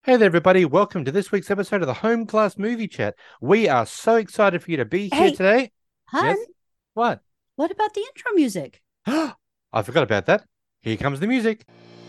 Hey there, everybody. Welcome to this week's episode of the Home Class Movie Chat. We are so excited for you to be here Hey, today. hun, Yes? What? what about the intro music? I forgot about that. Here comes the music.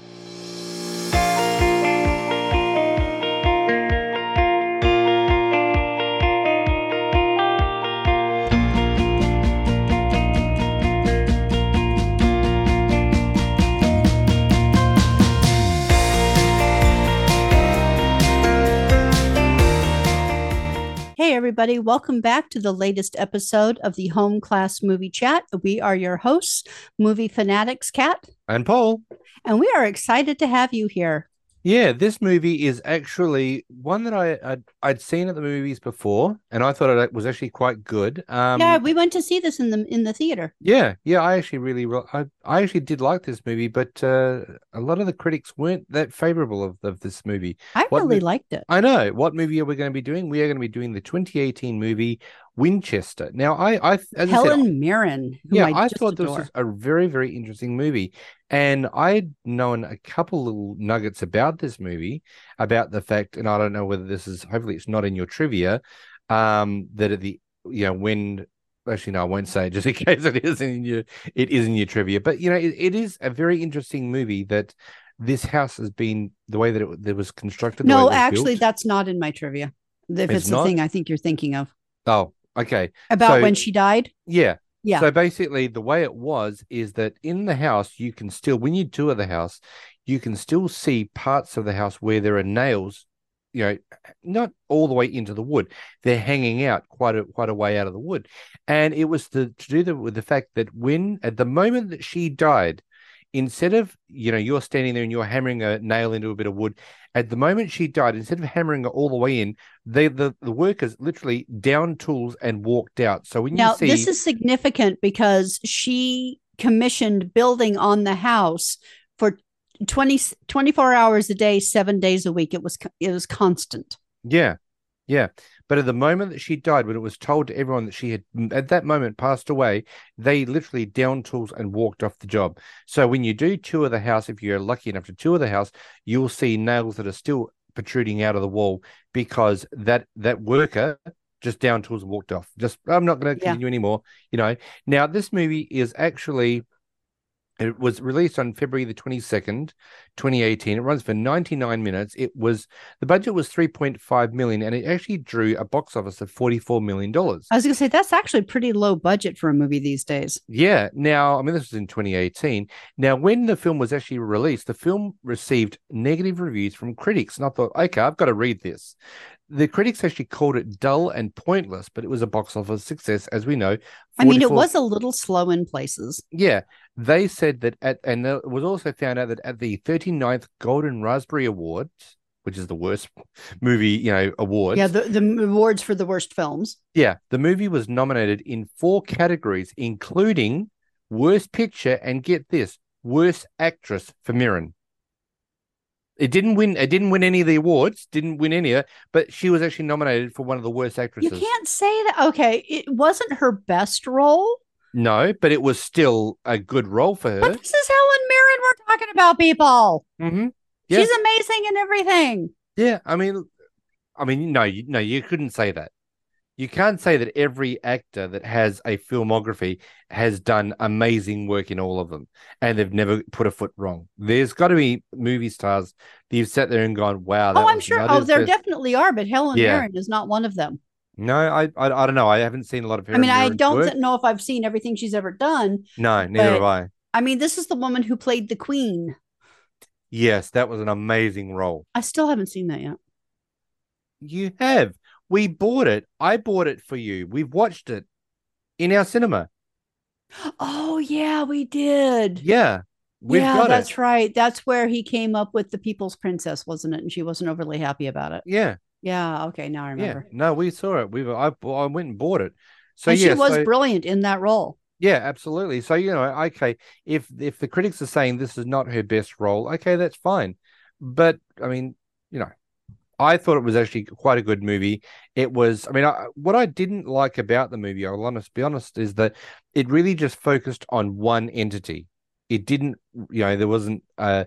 Hey, everybody, welcome back to the latest episode of the Home Class Movie Chat. We are your hosts, Movie Fanatics Cat, And Paul. and we are excited to have you here. Yeah, this movie is actually one that I'd seen at the movies before, and I thought it was actually quite good. Yeah, we went to see this in the theater. Yeah, I actually I actually did like this movie, but a lot of the critics weren't that favorable of this movie. I What really mo- liked it. I know. What movie are we going to be doing? We are going to be doing the 2018 movie Winchester. Now, as I said, Helen Mirren, whom yeah, I I just thought this adore. was a very, very interesting movie. And I'd known a couple little nuggets about this movie, about the fact, and I don't know whether this is, hopefully it's not in your trivia, that at the, when, actually, no, I won't say it just in case it is in your trivia. But, it is a very interesting movie that this house has been, the way that it was constructed, the way it No, was actually, built. that's not in my trivia. If It's it's the not. thing I think you're thinking of Oh, okay. about So when she died. yeah. Yeah. So basically, the way it was is that in the house, you can still, when you tour the house, you can still see parts of the house where there are nails, not all the way into the wood. They're hanging out quite a way out of the wood. And it was to do with the fact that when, at the moment that she died, instead of, you're standing there and you're hammering a nail into a bit of wood, at the moment she died, instead of hammering it all the way in, the workers literally downed tools and walked out. So when you Now, this see, is significant because she commissioned building on the house for 24 hours a day, 7 days a week. It was constant. yeah, yeah. But at the moment that she died, when it was told to everyone that she had at that moment passed away, they literally downed tools and walked off the job. So when you do tour the house, if you're lucky enough to tour the house, you'll see nails that are still protruding out of the wall because that worker just downed tools and walked off. Just, I'm not going to Yeah. continue anymore. Now this movie is actually, it was released on February the 22nd, 2018. It runs for 99 minutes. The budget was 3.5 million and it actually drew a box office of $44 million. I was going to say that's actually pretty low budget for a movie these days. Yeah. Now, I mean, this was in 2018. Now, when the film was actually released, the film received negative reviews from critics. And I thought, okay, I've got to read this. The critics actually called it dull and pointless, but it was a box office success, as we know. I mean, it 44 was a little slow in places. Yeah, they said that and it was also found out that at the 39th Golden Raspberry Awards, which is the worst movie, Yeah, awards. the awards for the worst films. Yeah, the movie was nominated in 4 categories, including Worst Picture and get this, Worst Actress for Mirren. It didn't win. It didn't win any of the awards. Didn't win any of it, but she was actually nominated for one of the worst You actresses. can't say that. Okay, it wasn't her best role, No, but it was still a good role for but her. this is Helen Mirren we're talking about, people. Mm-hmm. Yeah, She's amazing in everything. yeah. No, no, you couldn't say that. You can't say that every actor that has a filmography has done amazing work in all of them and they've never put a foot wrong. There's got to be movie stars that you've sat there and gone, wow, Oh, that I'm was sure. not Oh, his there best. definitely are, but Helen Yeah. Mirren is not one of them. No, I don't know. I haven't seen a lot of I mean, Helen I Mirren's don't work. know if I've seen everything she's ever done, No, neither have but I. I mean, this is the woman who played the Queen. Yes, that was an amazing role. I still haven't seen that yet. You have. We bought it. I bought it for you. We've watched it in our cinema. Oh, yeah, we did. Yeah, we've Yeah, got it. that's right. That's where he came up with the People's Princess, wasn't it? And she wasn't overly happy about it. Yeah. Yeah, okay, now I Yeah, remember. no, we saw it. I went and bought it. So And she yeah, was so brilliant in that role. yeah, absolutely. So okay, if the critics are saying this is not her best role, okay, that's fine. But I mean, you know, I thought it was actually quite a good movie. It was, I mean, what I didn't like about the movie, I'll be honest, is that it really just focused on one entity. It didn't, there wasn't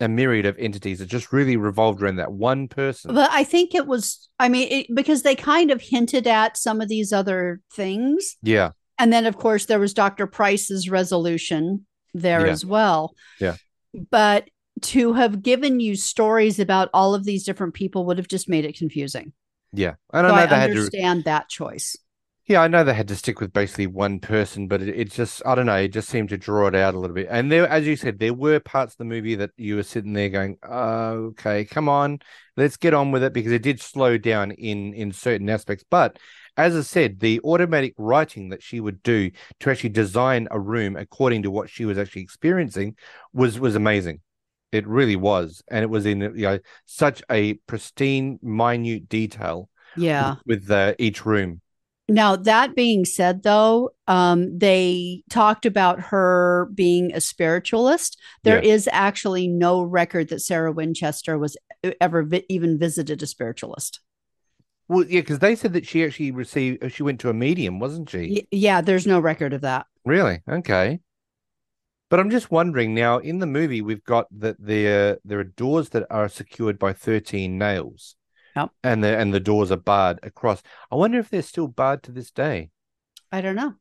a myriad of entities that just really revolved around that one person. But I think it was, I mean, because they kind of hinted at some of these other things. Yeah. And then, of course, there was Dr. Price's resolution there Yeah. as well. Yeah. But to have given you stories about all of these different people would have just made it confusing. Yeah. And So I I know they had to. understand that choice. Yeah, I know they had to stick with basically one person, but it just, I don't know, it just seemed to draw it out a little bit. And there, as you said, there were parts of the movie that you were sitting there going, oh, okay, come on, let's get on with it, because it did slow down in certain aspects. But as I said, the automatic writing that she would do to actually design a room according to what she was actually experiencing was amazing. It really was. And it was in such a pristine, minute detail Yeah. with each room. Now, that being said, though, they talked about her being a spiritualist. There is actually no record that Sarah Winchester was ever even visited a spiritualist. Well, yeah, because they said that she actually she went to a medium, wasn't she? Yeah, there's no record of that. Really? Okay. But I'm just wondering now, in the movie, we've got that there are doors that are secured by 13 nails. Yep. And the doors are barred across. I wonder if they're still barred to this day. I don't know.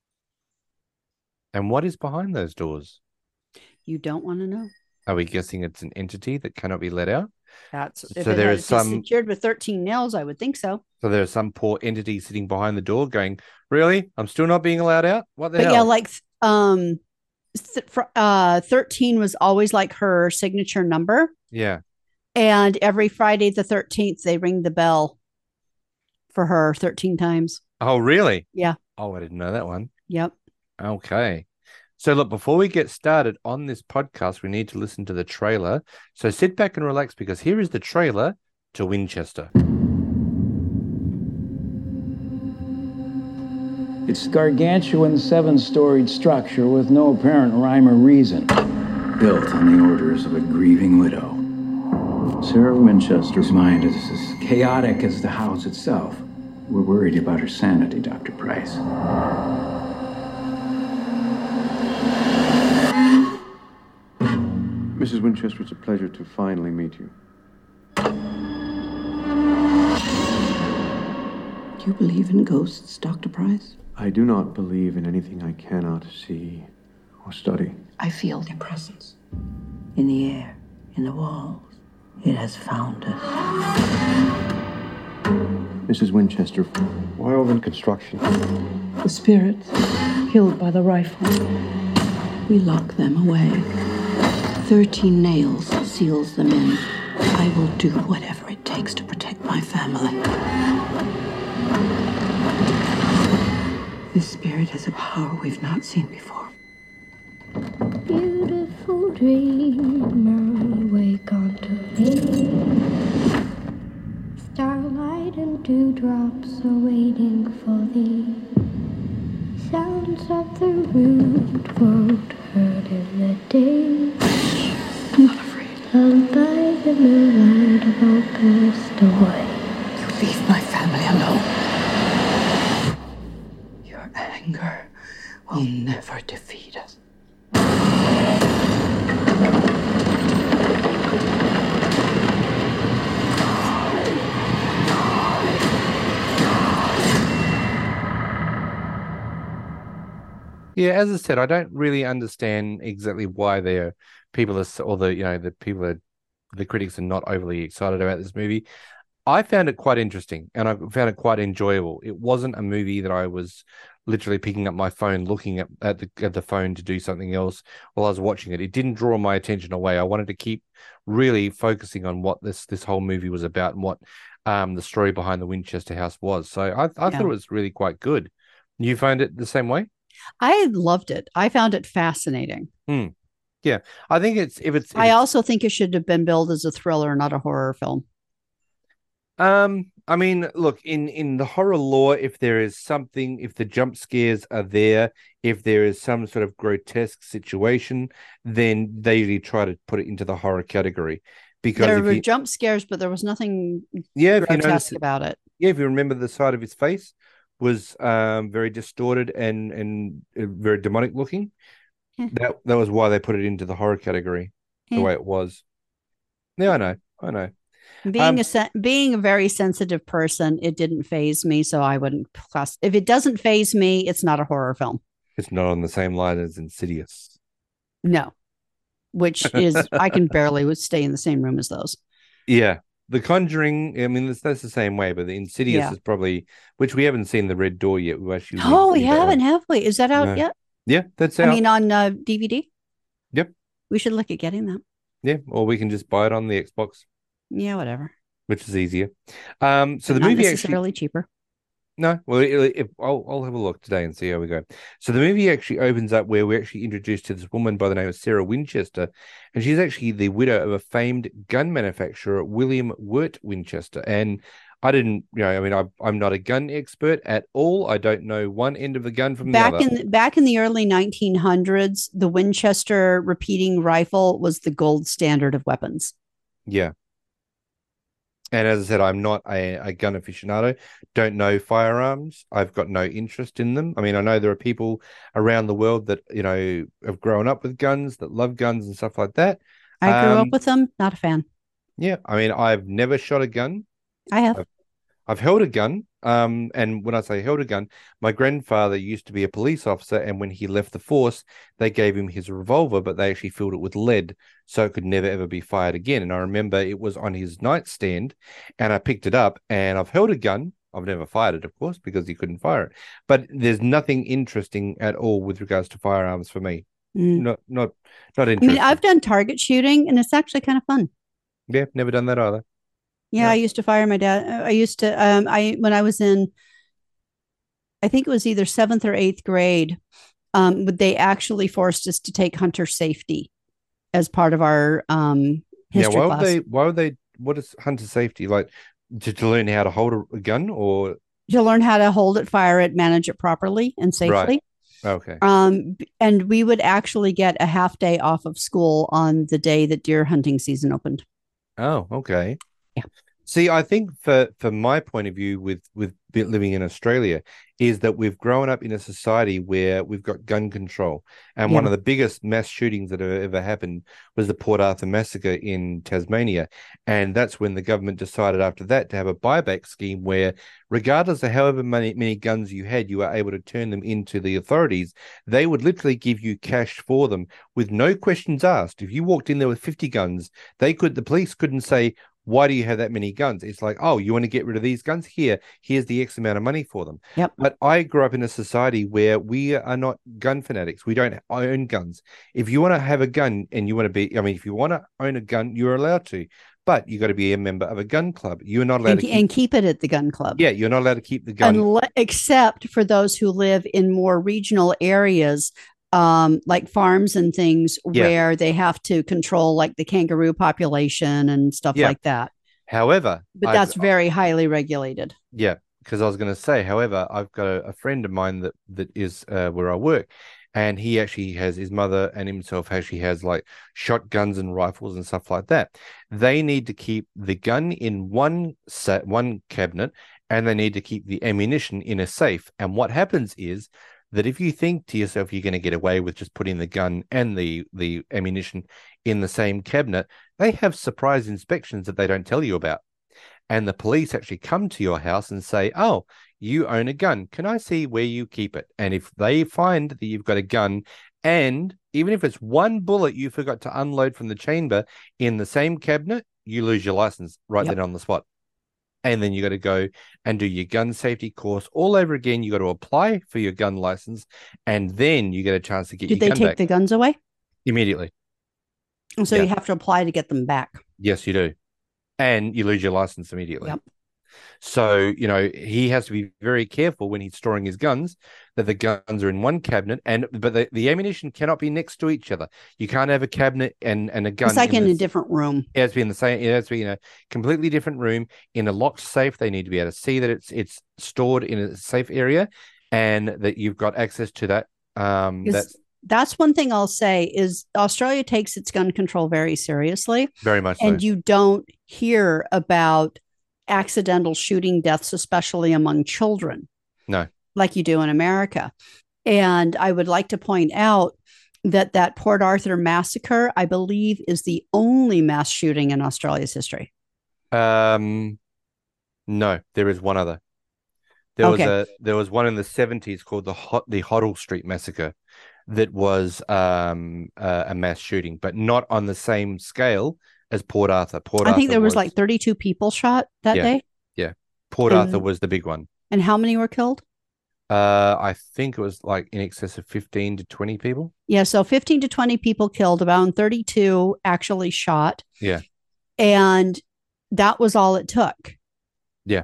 And what is behind those doors? You don't want to know. Are we guessing it's an entity that cannot be let out? That's so there is some secured with 13 nails. I would think so. So there is some poor entity sitting behind the door, going, "Really? I'm still not being allowed out? What the hell?" Yeah, like 13 was always like her signature number. Yeah. And every Friday the 13th, they ring the bell for her 13 times. Oh, really? Yeah. Oh, I didn't know that one. Yep. Okay. So look, before we get started on this podcast, we need to listen to the trailer. So sit back and relax, because here is the trailer to Winchester. It's a gargantuan 7-storied structure with no apparent rhyme or reason. Built on the orders of a grieving widow. Sarah Winchester's mind is as chaotic as the house itself. We're worried about her sanity, Dr. Price. Mrs. Winchester, it's a pleasure to finally meet you. Do you believe in ghosts, Dr. Price? I do not believe in anything I cannot see or study. I feel their presence. In the air, in the walls. It has found us. Mrs. Winchester, why over construction? The spirits, killed by the rifle. We lock them away. 13 nails seals them in. I will do whatever it takes to protect my family. This spirit has a power we've not seen before. Beautiful dreamer, wake unto me. Starlight and dewdrops are waiting for thee. Sounds of the rude world heard in the day. I'm not afraid. Lulled by the moonlight of all passed away. You leave my family alone. Your anger will never defeat us. Yeah, as I said, I don't really understand exactly why the critics are not overly excited about this movie. I found it quite interesting, and I found it quite enjoyable. It wasn't a movie that I was literally picking up my phone, looking at the phone to do something else while I was watching it. It didn't draw my attention away. I wanted to keep really focusing on what this whole movie was about and what the story behind the Winchester House was. So I thought it was really quite good. You found it the same way? I loved it. I found it fascinating. Yeah, I think I also think it should have been billed as a thriller, not a horror film. I mean, look, in the horror lore, if the jump scares are there, if there is some sort of grotesque situation, then they usually try to put it into the horror category. Because there were jump scares, but there was nothing grotesque if you notice, about it. Yeah, if you remember, the side of his face was very distorted and very demonic looking. That was why they put it into the horror category the way it was. Yeah, I know. I know. Being a very sensitive person, it didn't phase me, so I wouldn't class. If it doesn't phase me, it's not a horror film. It's not on the same line as Insidious. No, which is I can barely stay in the same room as those. Yeah. The Conjuring, I mean, that's the same way, but the Insidious is probably, which we haven't seen the Red Door yet. We actually. Oh, we haven't, have we? Is that out yet? Yeah, that's out. I mean, on DVD. Yep. We should look at getting that. Yeah, or we can just buy it on the Xbox. Yeah, whatever. Which is easier. So the not movie necessarily cheaper. No, well, I'll have a look today and see how we go. So the movie actually opens up where we're actually introduced to this woman by the name of Sarah Winchester, and she's actually the widow of a famed gun manufacturer, William Wirt Winchester. And I didn't, I mean, I'm not a gun expert at all. I don't know one end of the gun from the other. Back in the early 1900s, the Winchester repeating rifle was the gold standard of weapons. Yeah. And as I said, I'm not a gun aficionado, don't know firearms. I've got no interest in them. I mean, I know there are people around the world that, have grown up with guns, that love guns and stuff like that. I grew up with them, not a fan. Yeah. I mean, I've never shot a gun. I have. I've held a gun. And when I say held a gun, my grandfather used to be a police officer, and when he left the force, they gave him his revolver, but they actually filled it with lead, so it could never ever be fired again. And I remember it was on his nightstand, and I picked it up, and I've held a gun. I've never fired it, of course, because he couldn't fire it. But there's nothing interesting at all with regards to firearms for me. Not interesting. I mean, I've done target shooting, and it's actually kind of fun. Yeah, never done that either. Yeah, I used to fire my dad. I used to, when I was in, I think it was either 7th or 8th grade, they actually forced us to take hunter safety as part of our history class. What is hunter safety? Like to learn how to hold a gun, or? To learn how to hold it, fire it, manage it properly and safely. Right. Okay. And we would actually get a half day off of school on the day that deer hunting season opened. Oh, okay. Yeah. See, I think for my point of view with living in Australia is that we've grown up in a society where we've got gun control. And one of the biggest mass shootings that have ever happened was the Port Arthur massacre in Tasmania. And that's when the government decided after that to have a buyback scheme where regardless of however many guns you had, you were able to turn them into the authorities. They would literally give you cash for them with no questions asked. If you walked in there with 50 guns, the police couldn't say, why do you have that many guns? It's like, oh, you want to get rid of these guns? Here's the X amount of money for them. Yep. But I grew up in a society where we are not gun fanatics. We don't own guns. If you want to have a gun and you want to be, if you want to own a gun, you're allowed to. But you got to be a member of a gun club. You're not allowed to keep it at the gun club. Yeah, you're not allowed to keep the gun. Except for those who live in more regional areas, like farms and things where they have to control like the kangaroo population and stuff like that. However, but that's very highly regulated. Yeah, because I was going to say, however, I've got a friend of mine that is where I work, and he actually has his mother and himself actually has like shotguns and rifles and stuff like that. They need to keep the gun in one cabinet, and they need to keep the ammunition in a safe. And what happens is that if you think to yourself you're going to get away with just putting the gun and the ammunition in the same cabinet, they have surprise inspections that they don't tell you about. And the police actually come to your house and say, oh, you own a gun. Can I see where you keep it? And if they find that you've got a gun, and even if it's one bullet you forgot to unload from the chamber in the same cabinet, you lose your license right then on the spot. And then you got to go and do your gun safety course all over again. You got to apply for your gun license, and then you get a chance to get your gun back. Did they take the guns away? Immediately. So you have to apply to get them back. Yes, you do. And you lose your license immediately. Yep. So, he has to be very careful when he's storing his guns that the guns are in one cabinet, but the ammunition cannot be next to each other. You can't have a cabinet and a gun. It's like in a different room. It has to be in the same. It has to be in a completely different room in a locked safe. They need to be able to see that it's stored in a safe area, and that you've got access to that. That's one thing I'll say is Australia takes its gun control very seriously. Very much so. And you don't hear about accidental shooting deaths, especially among children. No. Like you do in America. And I would like to point out that Port Arthur massacre, I believe, is the only mass shooting in Australia's history. No, there is one other. There was one in the 70s called the Hoddle Street Massacre that was a mass shooting, but not on the same scale as Port Arthur. I think there was like 32 people shot that day. Yeah. Port Arthur was the big one. And how many were killed? I think it was like in excess of 15 to 20 people. Yeah, so 15 to 20 people killed, about 32 actually shot. Yeah. And that was all it took. Yeah.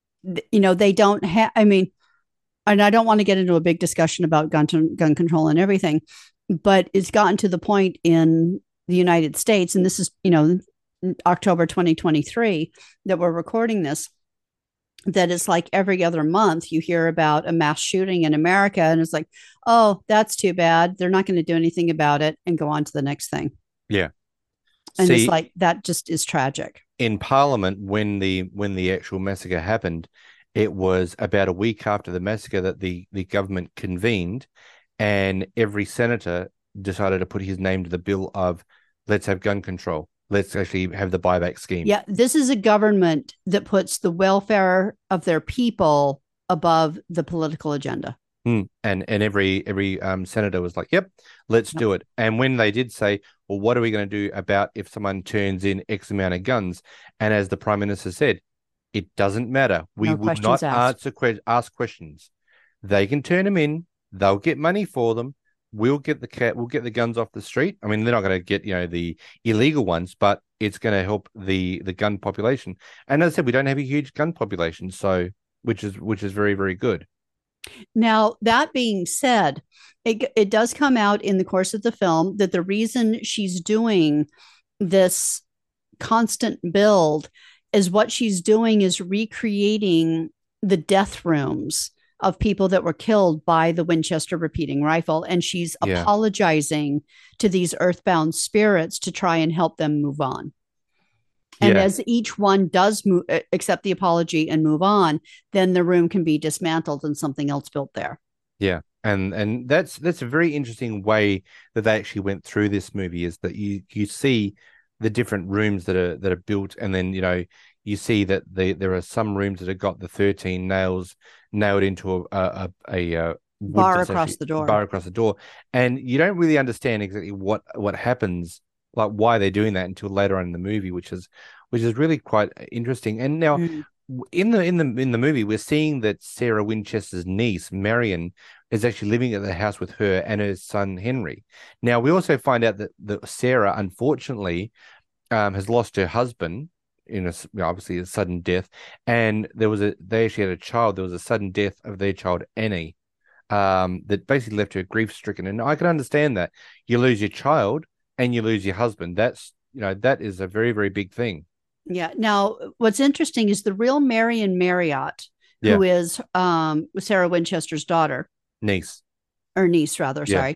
They don't have, I mean, and I don't want to get into a big discussion about gun control and everything, but it's gotten to the point in the United States, and this is, October 2023 that we're recording this, that it's like every other month you hear about a mass shooting in America, and it's like, oh, that's too bad. They're not going to do anything about it and go on to the next thing. Yeah. And it's like, that just is tragic. In Parliament, when the actual massacre happened, it was about a week after the massacre that the government convened, and every senator decided to put his name to the bill of, let's have gun control. Let's actually have the buyback scheme. Yeah, this is a government that puts the welfare of their people above the political agenda. And every senator was like, yep, let's do it. And when they did say, well, what are we going to do about if someone turns in X amount of guns? And as the Prime Minister said, it doesn't matter. We would not ask questions. They can turn them in. They'll get money for them. We'll get the guns off the street. I mean, they're not going to get, the illegal ones, but it's going to help the gun population. And as I said, we don't have a huge gun population, so which is very, very good. Now, that being said, it does come out in the course of the film that the reason she's doing this constant build is what she's doing is recreating the death rooms of people that were killed by the Winchester repeating rifle. And she's apologizing to these earthbound spirits to try and help them move on. And as each one does accept the apology and move on, then the room can be dismantled and something else built there. Yeah. And that's a very interesting way that they actually went through this movie, is that you see the different rooms that are built, and then you see that there are some rooms that have got the 13 nails nailed into a bar across the door, and you don't really understand exactly what happens, like why they're doing that, until later on in the movie, which is really quite interesting. And now in the movie, we're seeing that Sarah Winchester's niece Marion is actually living at the house with her and her son Henry. Now we also find out that Sarah, unfortunately, has lost her husband in obviously a sudden death, and they actually had a child. There was a sudden death of their child Annie, that basically left her grief stricken. And I can understand that. You lose your child and you lose your husband. That's that is a very, very big thing. Yeah. Now, what's interesting is the real Marion Marriott, who is Sarah Winchester's niece, sorry,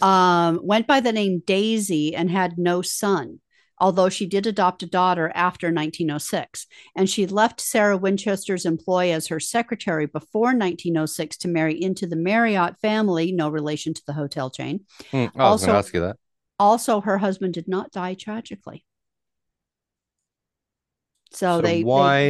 went by the name Daisy and had no son, although she did adopt a daughter after 1906. And she left Sarah Winchester's employ as her secretary before 1906 to marry into the Marriott family, no relation to the hotel chain. I was going to ask you that. Also, her husband did not die tragically. So they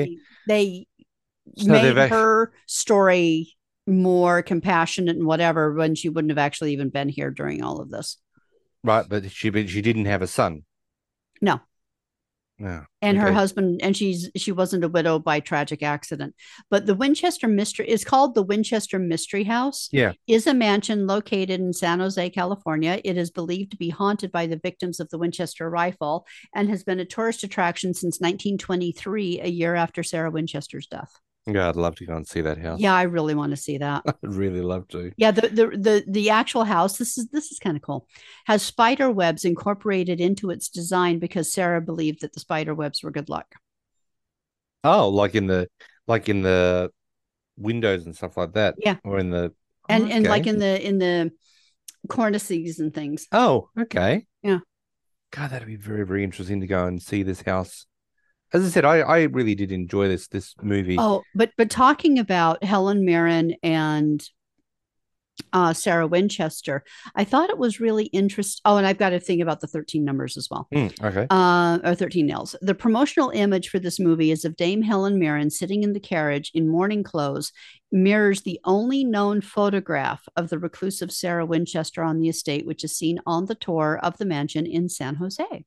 made her story more compassionate and whatever, when she wouldn't have actually even been here during all of this. Right, but she didn't have a son. No. No. And her husband, and she wasn't a widow by tragic accident. But the Winchester Mystery is called the Winchester Mystery House. Yeah. Is a mansion located in San Jose, California. It is believed to be haunted by the victims of the Winchester rifle and has been a tourist attraction since 1923, a year after Sarah Winchester's death. Yeah, I'd love to go and see that house. Yeah, I really want to see that. I'd really love to. Yeah, the actual house, this is kind of cool, has spider webs incorporated into its design because Sarah believed that the spider webs were good luck. Oh, like in the windows and stuff like that. Yeah. Or in the and like in the cornices and things. Oh, okay. Yeah. God, that'd be very, very interesting to go and see this house. As I said, I really did enjoy this movie. Oh, but talking about Helen Mirren and Sarah Winchester. I thought it was really interesting. Oh, and I've got a thing about the 13 numbers as well. Okay. Or 13 nails. The promotional image for this movie is of Dame Helen Mirren sitting in the carriage in mourning clothes, mirrors the only known photograph of the reclusive Sarah Winchester on the estate, which is seen on the tour of the mansion in San Jose.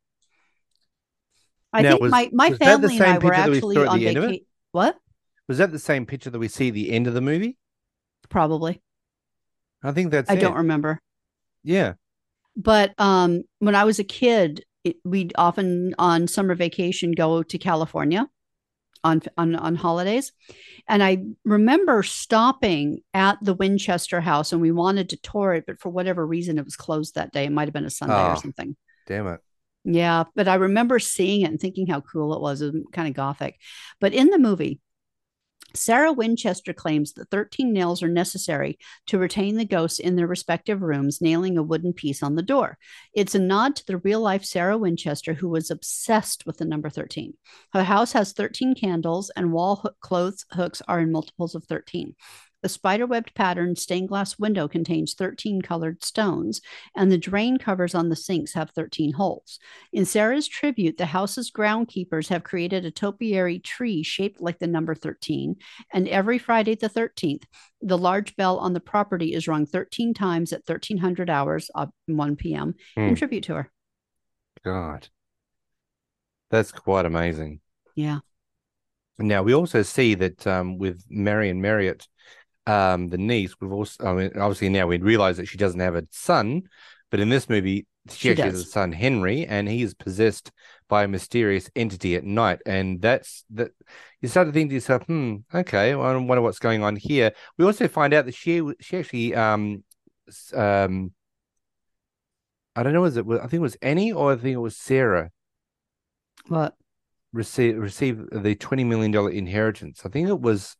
I Now, think my was that the family and same I were picture that we actually saw at on the end of it? vacation. What? Was that the same picture that we see at the end of the movie? Probably. I think that's I it. don't remember. Yeah. But when I was a kid, we'd often on summer vacation go to California on holidays. And I remember stopping at the Winchester house and we wanted to tour it, but for whatever reason, it was closed that day. It might have been a Sunday or something. Damn it. Yeah. But I remember seeing it and thinking how cool it was. It was kind of gothic. But in the movie, Sarah Winchester claims that 13 nails are necessary to retain the ghosts in their respective rooms, nailing a wooden piece on the door. It's a nod to the real life Sarah Winchester, who was obsessed with the number 13. Her house has 13 candles, and clothes hooks are in multiples of 13. The spiderwebbed patterned stained glass window contains 13 colored stones, and the drain covers on the sinks have 13 holes. In Sarah's tribute, the house's groundkeepers have created a topiary tree shaped like the number 13, and every Friday the 13th, the large bell on the property is rung 13 times at 1300 hours, 1 p.m., in tribute to her. God. That's quite amazing. Yeah. Now, we also see that with Marion Marriott, the niece, we've also, I mean, obviously now we realize that she doesn't have a son, but in this movie, she actually has a son, Henry, and he is possessed by a mysterious entity at night. And that's that. You start to think to yourself, okay, well, I wonder what's going on here. We also find out that she actually, I don't know, I think it was Annie or I think it was Sarah. What? Received the $20 million inheritance. I think it was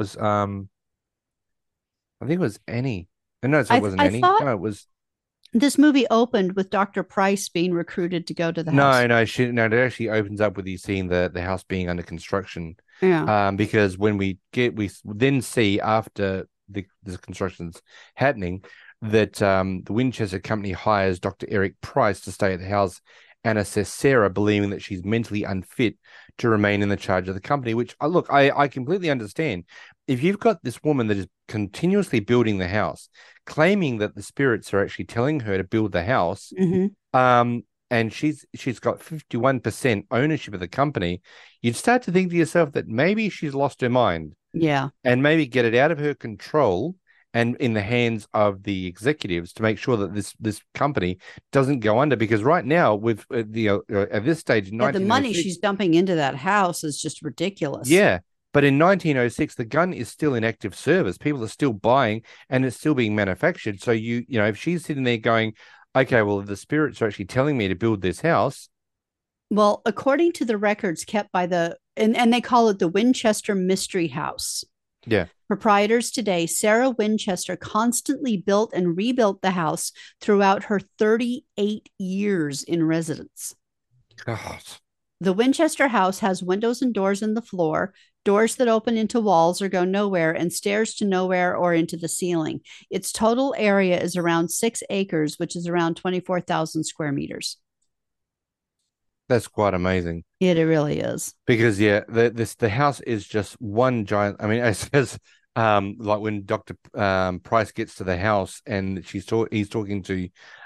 Annie. No, it wasn't Annie. No, it was. This movie opened with Dr. Price being recruited to go to the house. No, it actually opens up with you seeing the house being under construction. Yeah. Because when we then see after the construction's happening that the Winchester Company hires Dr. Eric Price to stay at the house and assess Sarah, believing that she's mentally unfit to remain in the charge of the company, which I completely understand. If you've got this woman that is continuously building the house, claiming that the spirits are actually telling her to build the house, and she's got 51% ownership of the company, you'd start to think to yourself that maybe she's lost her mind. Yeah. And maybe get it out of her control and in the hands of the executives to make sure that this company doesn't go under. Because right now, with at this stage, the money she's dumping into that house is just ridiculous. Yeah, but in 1906, the gun is still in active service. People are still buying, and it's still being manufactured. So if she's sitting there going, "Okay, well, the spirits are actually telling me to build this house." Well, according to the records kept by and they call it the Winchester Mystery House. Yeah. Proprietors today, Sarah Winchester constantly built and rebuilt the house throughout her 38 years in residence. God. The Winchester house has windows and doors in the floor, doors that open into walls or go nowhere, and stairs to nowhere or into the ceiling. Its total area is around 6 acres, which is around 24,000 square meters. That's quite amazing. It really is. Because the house is just one giant. I mean, as like when Dr. Price gets to the house and he's talking to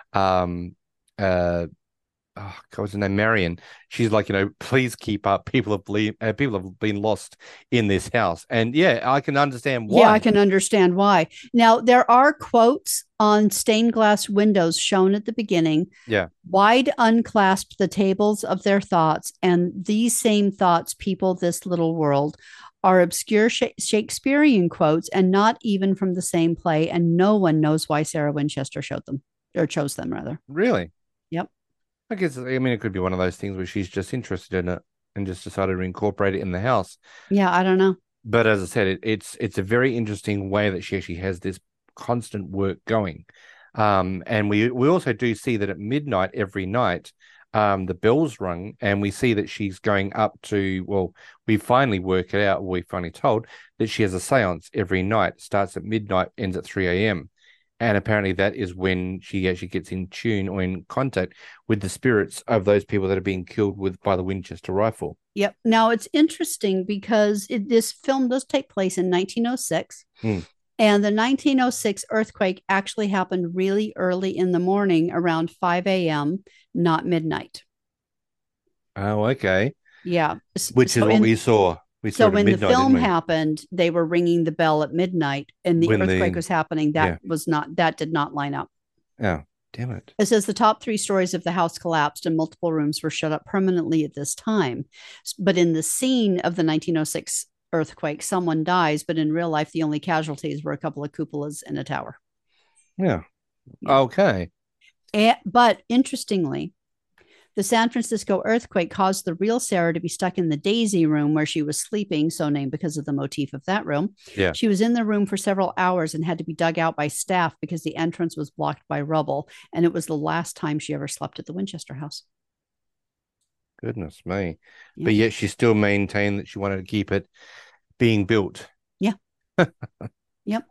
what's her name, Marion. She's like, please keep up. People have been lost in this house, and I can understand why. Yeah, I can understand why. Now there are quotes on stained glass windows shown at the beginning. Yeah, wide unclasp the tables of their thoughts, and these same thoughts people this little world. Are obscure Shakespearean quotes, and not even from the same play, and no one knows why Sarah Winchester chose them rather. Really? Yep. I guess, it could be one of those things where she's just interested in it and just decided to incorporate it in the house. Yeah, I don't know. But as I said, it's a very interesting way that she actually has this constant work going. And we also do see that at midnight every night, the bell's rung, and we see that she's going up to, we finally work it out, we're finally told that she has a seance every night, starts at midnight, ends at 3 a.m. And apparently that is when she actually gets in tune or in contact with the spirits of those people that are being killed by the Winchester rifle. Yep. Now it's interesting because this film does take place in 1906. And the 1906 earthquake actually happened really early in the morning, around 5 a.m., not midnight. Oh, okay. Yeah. Which is what we saw. So when the film happened, they were ringing the bell at midnight, and the earthquake was happening. That did not line up. Oh, damn it. It says the top 3 stories of the house collapsed and multiple rooms were shut up permanently at this time. But in the scene of the 1906 earthquake, someone dies, but in real life, the only casualties were a couple of cupolas and a tower. Yeah. Okay. But interestingly, the San Francisco earthquake caused the real Sarah to be stuck in the Daisy room where she was sleeping, so named because of the motif of that room. Yeah. She was in the room for several hours and had to be dug out by staff because the entrance was blocked by rubble. And it was the last time she ever slept at the Winchester house. Goodness me. Yeah. But yet she still maintained that she wanted to keep it being built. Yeah. Yep.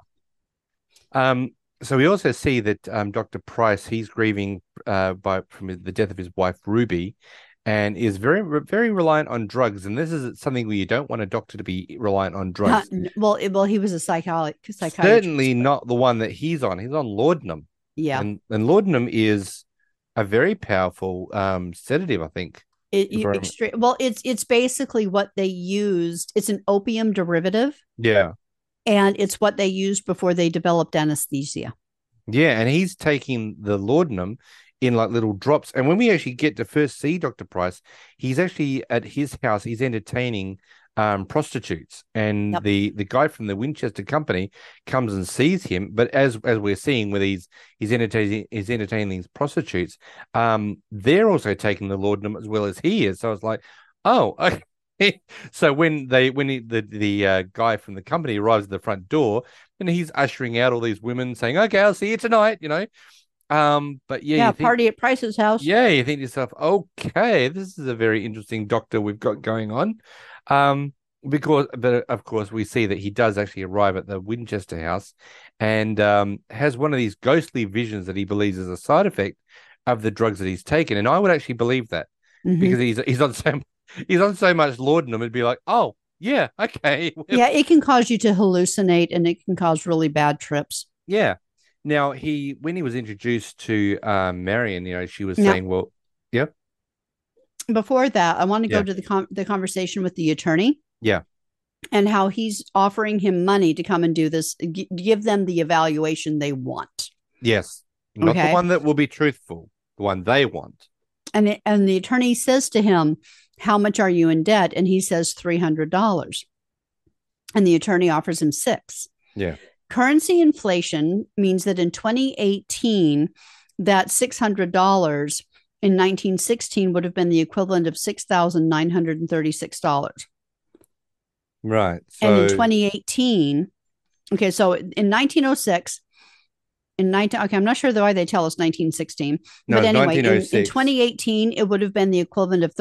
So we also see that Dr. Price, he's grieving from the death of his wife, Ruby, and is very, very reliant on drugs. And this is something where you don't want a doctor to be reliant on drugs. Well, he was a psychiatrist. Certainly not the one that he's on. He's on laudanum. Yeah. And laudanum is a very powerful sedative, I think. It's basically what they used. It's an opium derivative. Yeah. And it's what they used before they developed anesthesia. Yeah, and he's taking the laudanum in like little drops. And when we actually get to first see Dr. Price, he's actually at his house. He's entertaining prostitutes, and the guy from the Winchester Company comes and sees him. But as we're seeing, with he's entertaining these prostitutes, they're also taking the laudanum as well as he is. So I was like, oh, okay. So when the guy from the company arrives at the front door, and he's ushering out all these women saying, okay, I'll see you tonight, but party at Price's house. Yeah, you think to yourself, okay, this is a very interesting doctor we've got going on. But of course we see that he does actually arrive at the Winchester house and has one of these ghostly visions that he believes is a side effect of the drugs that he's taken. And I would actually believe that because he's on so much laudanum, it'd be like, oh, yeah, okay. Yeah, it can cause you to hallucinate, and it can cause really bad trips. Yeah. Now, when he was introduced to Marion, she was saying, well, yeah. Before that, I want to go to the conversation with the attorney. Yeah. And how he's offering him money to come and do this, give them the evaluation they want. Yes. Not the one that will be truthful, the one they want. And the attorney says to him, how much are you in debt? And he says $300. And the attorney offers him $600. Yeah. Currency inflation means that in 2018, that $600 in 1916 would have been the equivalent of $6,936. Right. And in 2018, so in 1906, I'm not sure why they tell us 1916. No, but anyway, in 2018, it would have been the equivalent of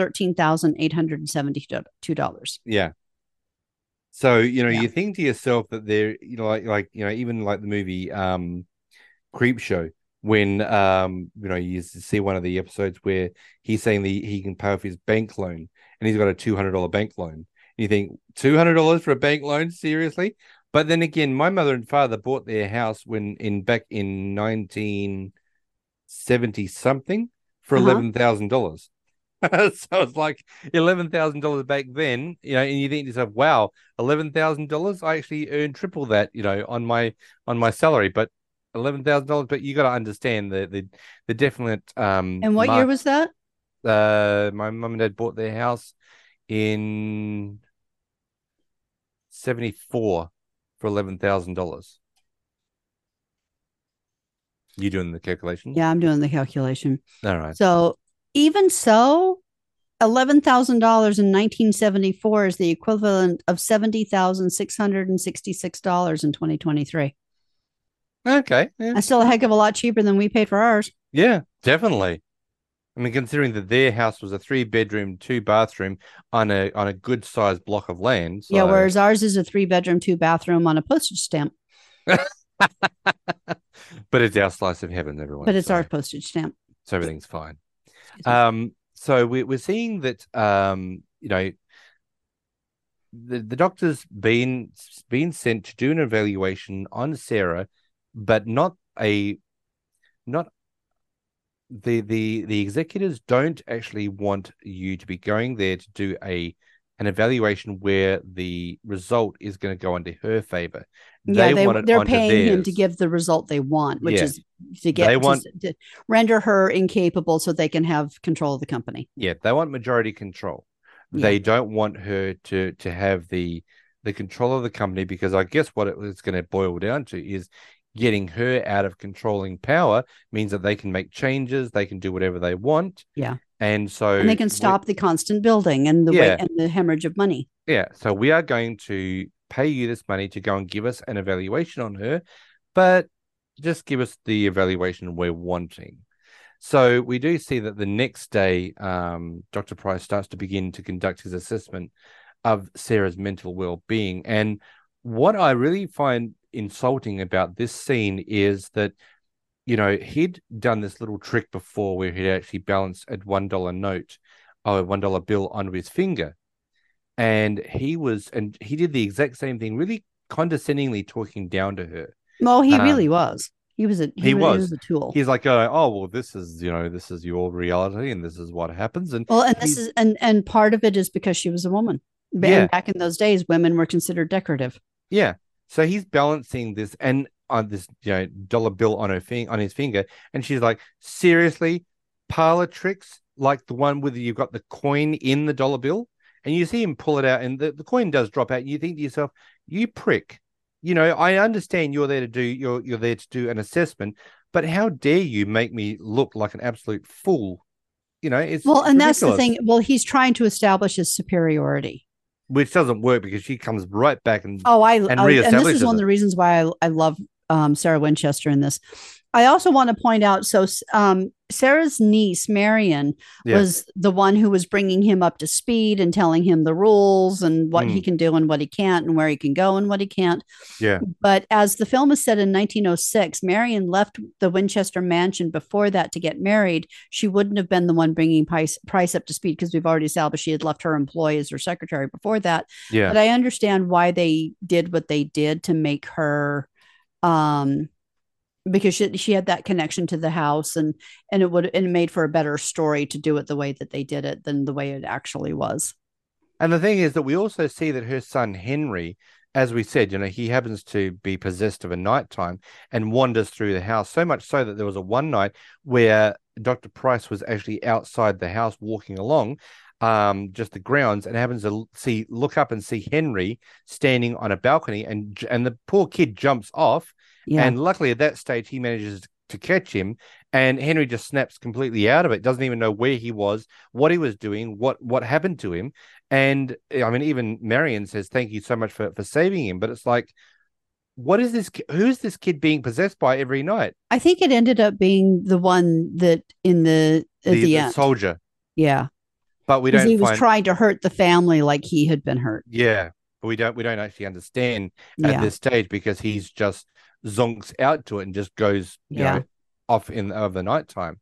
$13,872. Yeah. So, you think to yourself that they're, even like the movie Creepshow, when, you see one of the episodes where he's saying he can pay off his bank loan and he's got a $200 bank loan. And you think, $200 for a bank loan? Seriously? But then again, my mother and father bought their house back in 1970 something for $11,000. So it's like $11,000 back then, and you think to yourself, wow, $11,000? I actually earned triple that, on my salary, but $11,000. But you got to understand the definite. And what year was that? My mum and dad bought their house in 1974 for $11,000. You doing the calculation? Yeah, I'm doing the calculation. All right. So even so, $11,000 in 1974 is the equivalent of $70,666 in 2023. Okay. Yeah. That's still a heck of a lot cheaper than we paid for ours. Yeah, definitely. I mean, considering that their house was a 3-bedroom, 2-bathroom on a good sized block of land. So... Yeah, whereas ours is a 3-bedroom, 2-bathroom on a postage stamp. But it's our slice of heaven, everyone. But it's so, our postage stamp. so everything's fine. Excuse me. So we're seeing that the doctor's been sent to do an evaluation on Sarah, but not the executors don't actually want you to be going there to do an evaluation where the result is going to go into her favor. They're paying him to give the result they want, which is to render her incapable so they can have control of the company. Yeah, they want majority control. They don't want her to have the control of the company, because I guess what it's going to boil down to is getting her out of controlling power means that they can make changes, they can do whatever they want. Yeah. And they can stop the constant building and the hemorrhage of money. Yeah. So we are going to pay you this money to go and give us an evaluation on her, but just give us the evaluation we're wanting. So we do see that the next day, Dr. Price starts to begin to conduct his assessment of Sarah's mental well-being. And what I really find insulting about this scene is that, he'd done this little trick before where he'd actually balanced a $1 note or a $1 bill onto his finger. And he did the exact same thing, really condescendingly talking down to her. Well, he really was. He was a tool. He's like, oh, well, this is your reality, and this is what happens. And and part of it is because she was a woman. And back in those days, women were considered decorative. Yeah. So he's balancing this and on this dollar bill on his finger, and she's like, seriously, parlor tricks like the one where you've got the coin in the dollar bill, and you see him pull it out, and the coin does drop out, and you think to yourself, you prick. I understand you're there to do an assessment, but how dare you make me look like an absolute fool? It's and ridiculous. That's the thing. Well, he's trying to establish his superiority, which doesn't work because she comes right back and and this is one of the reasons why I love Sarah Winchester in this. I also want to point out, Sarah's niece, Marion, was the one who was bringing him up to speed and telling him the rules and what he can do and what he can't and where he can go and what he can't. Yeah. But as the film is set in 1906, Marion left the Winchester mansion before that to get married. She wouldn't have been the one bringing Price up to speed, because we've already established she had left her employee as her secretary before that. Yeah. But I understand why they did what they did to make her... because she had that connection to the house, and it made for a better story to do it the way that they did it than the way it actually was. And the thing is that we also see that her son Henry, as we said, he happens to be possessed of a nighttime and wanders through the house, so much so that there was a one night where Dr. Price was actually outside the house walking along just the grounds, and happens to look up and see Henry standing on a balcony, and the poor kid jumps off. Yeah. And luckily at that stage he manages to catch him, and Henry just snaps completely out of it, doesn't even know where he was, what he was doing, what happened to him. And I mean, even Marion says thank you so much for saving him, but it's like, what is this? Who's this kid being possessed by every night? I think it ended up being the one that in the end, soldier. Yeah, but we don't. He was trying to hurt the family like he had been hurt. Yeah, but we don't actually understand at this stage, because he's just zonks out to it and just goes off of the nighttime.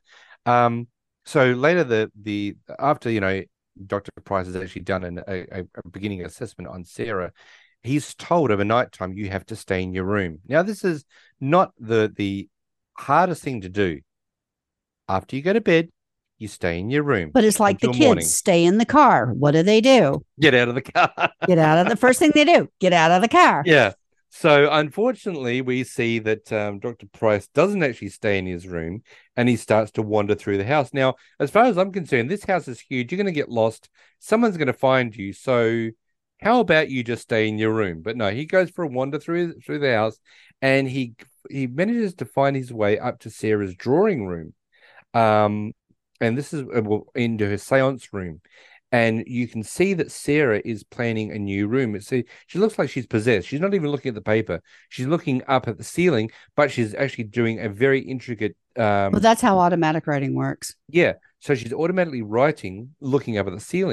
So later after Dr. Price has actually done a beginning assessment on Sarah, he's told over nighttime you have to stay in your room. Now this is not the hardest thing to do. After you go to bed, you stay in your room. But it's like the kids stay in the car. What do? Get out of the car. The first thing they do, get out of the car. Yeah. So unfortunately, we see that Dr. Price doesn't actually stay in his room, and he starts to wander through the house. Now, as far as I'm concerned, this house is huge. You're going to get lost. Someone's going to find you. So how about you just stay in your room? But no, he goes for a wander through the house, and he manages to find his way up to Sarah's drawing room. And this is into her seance room. And you can see that Sarah is planning a new room. She looks like she's possessed. She's not even looking at the paper. She's looking up at the ceiling, but she's actually doing a very intricate... well, that's how automatic writing works. Yeah. So she's automatically writing, looking up at the ceiling.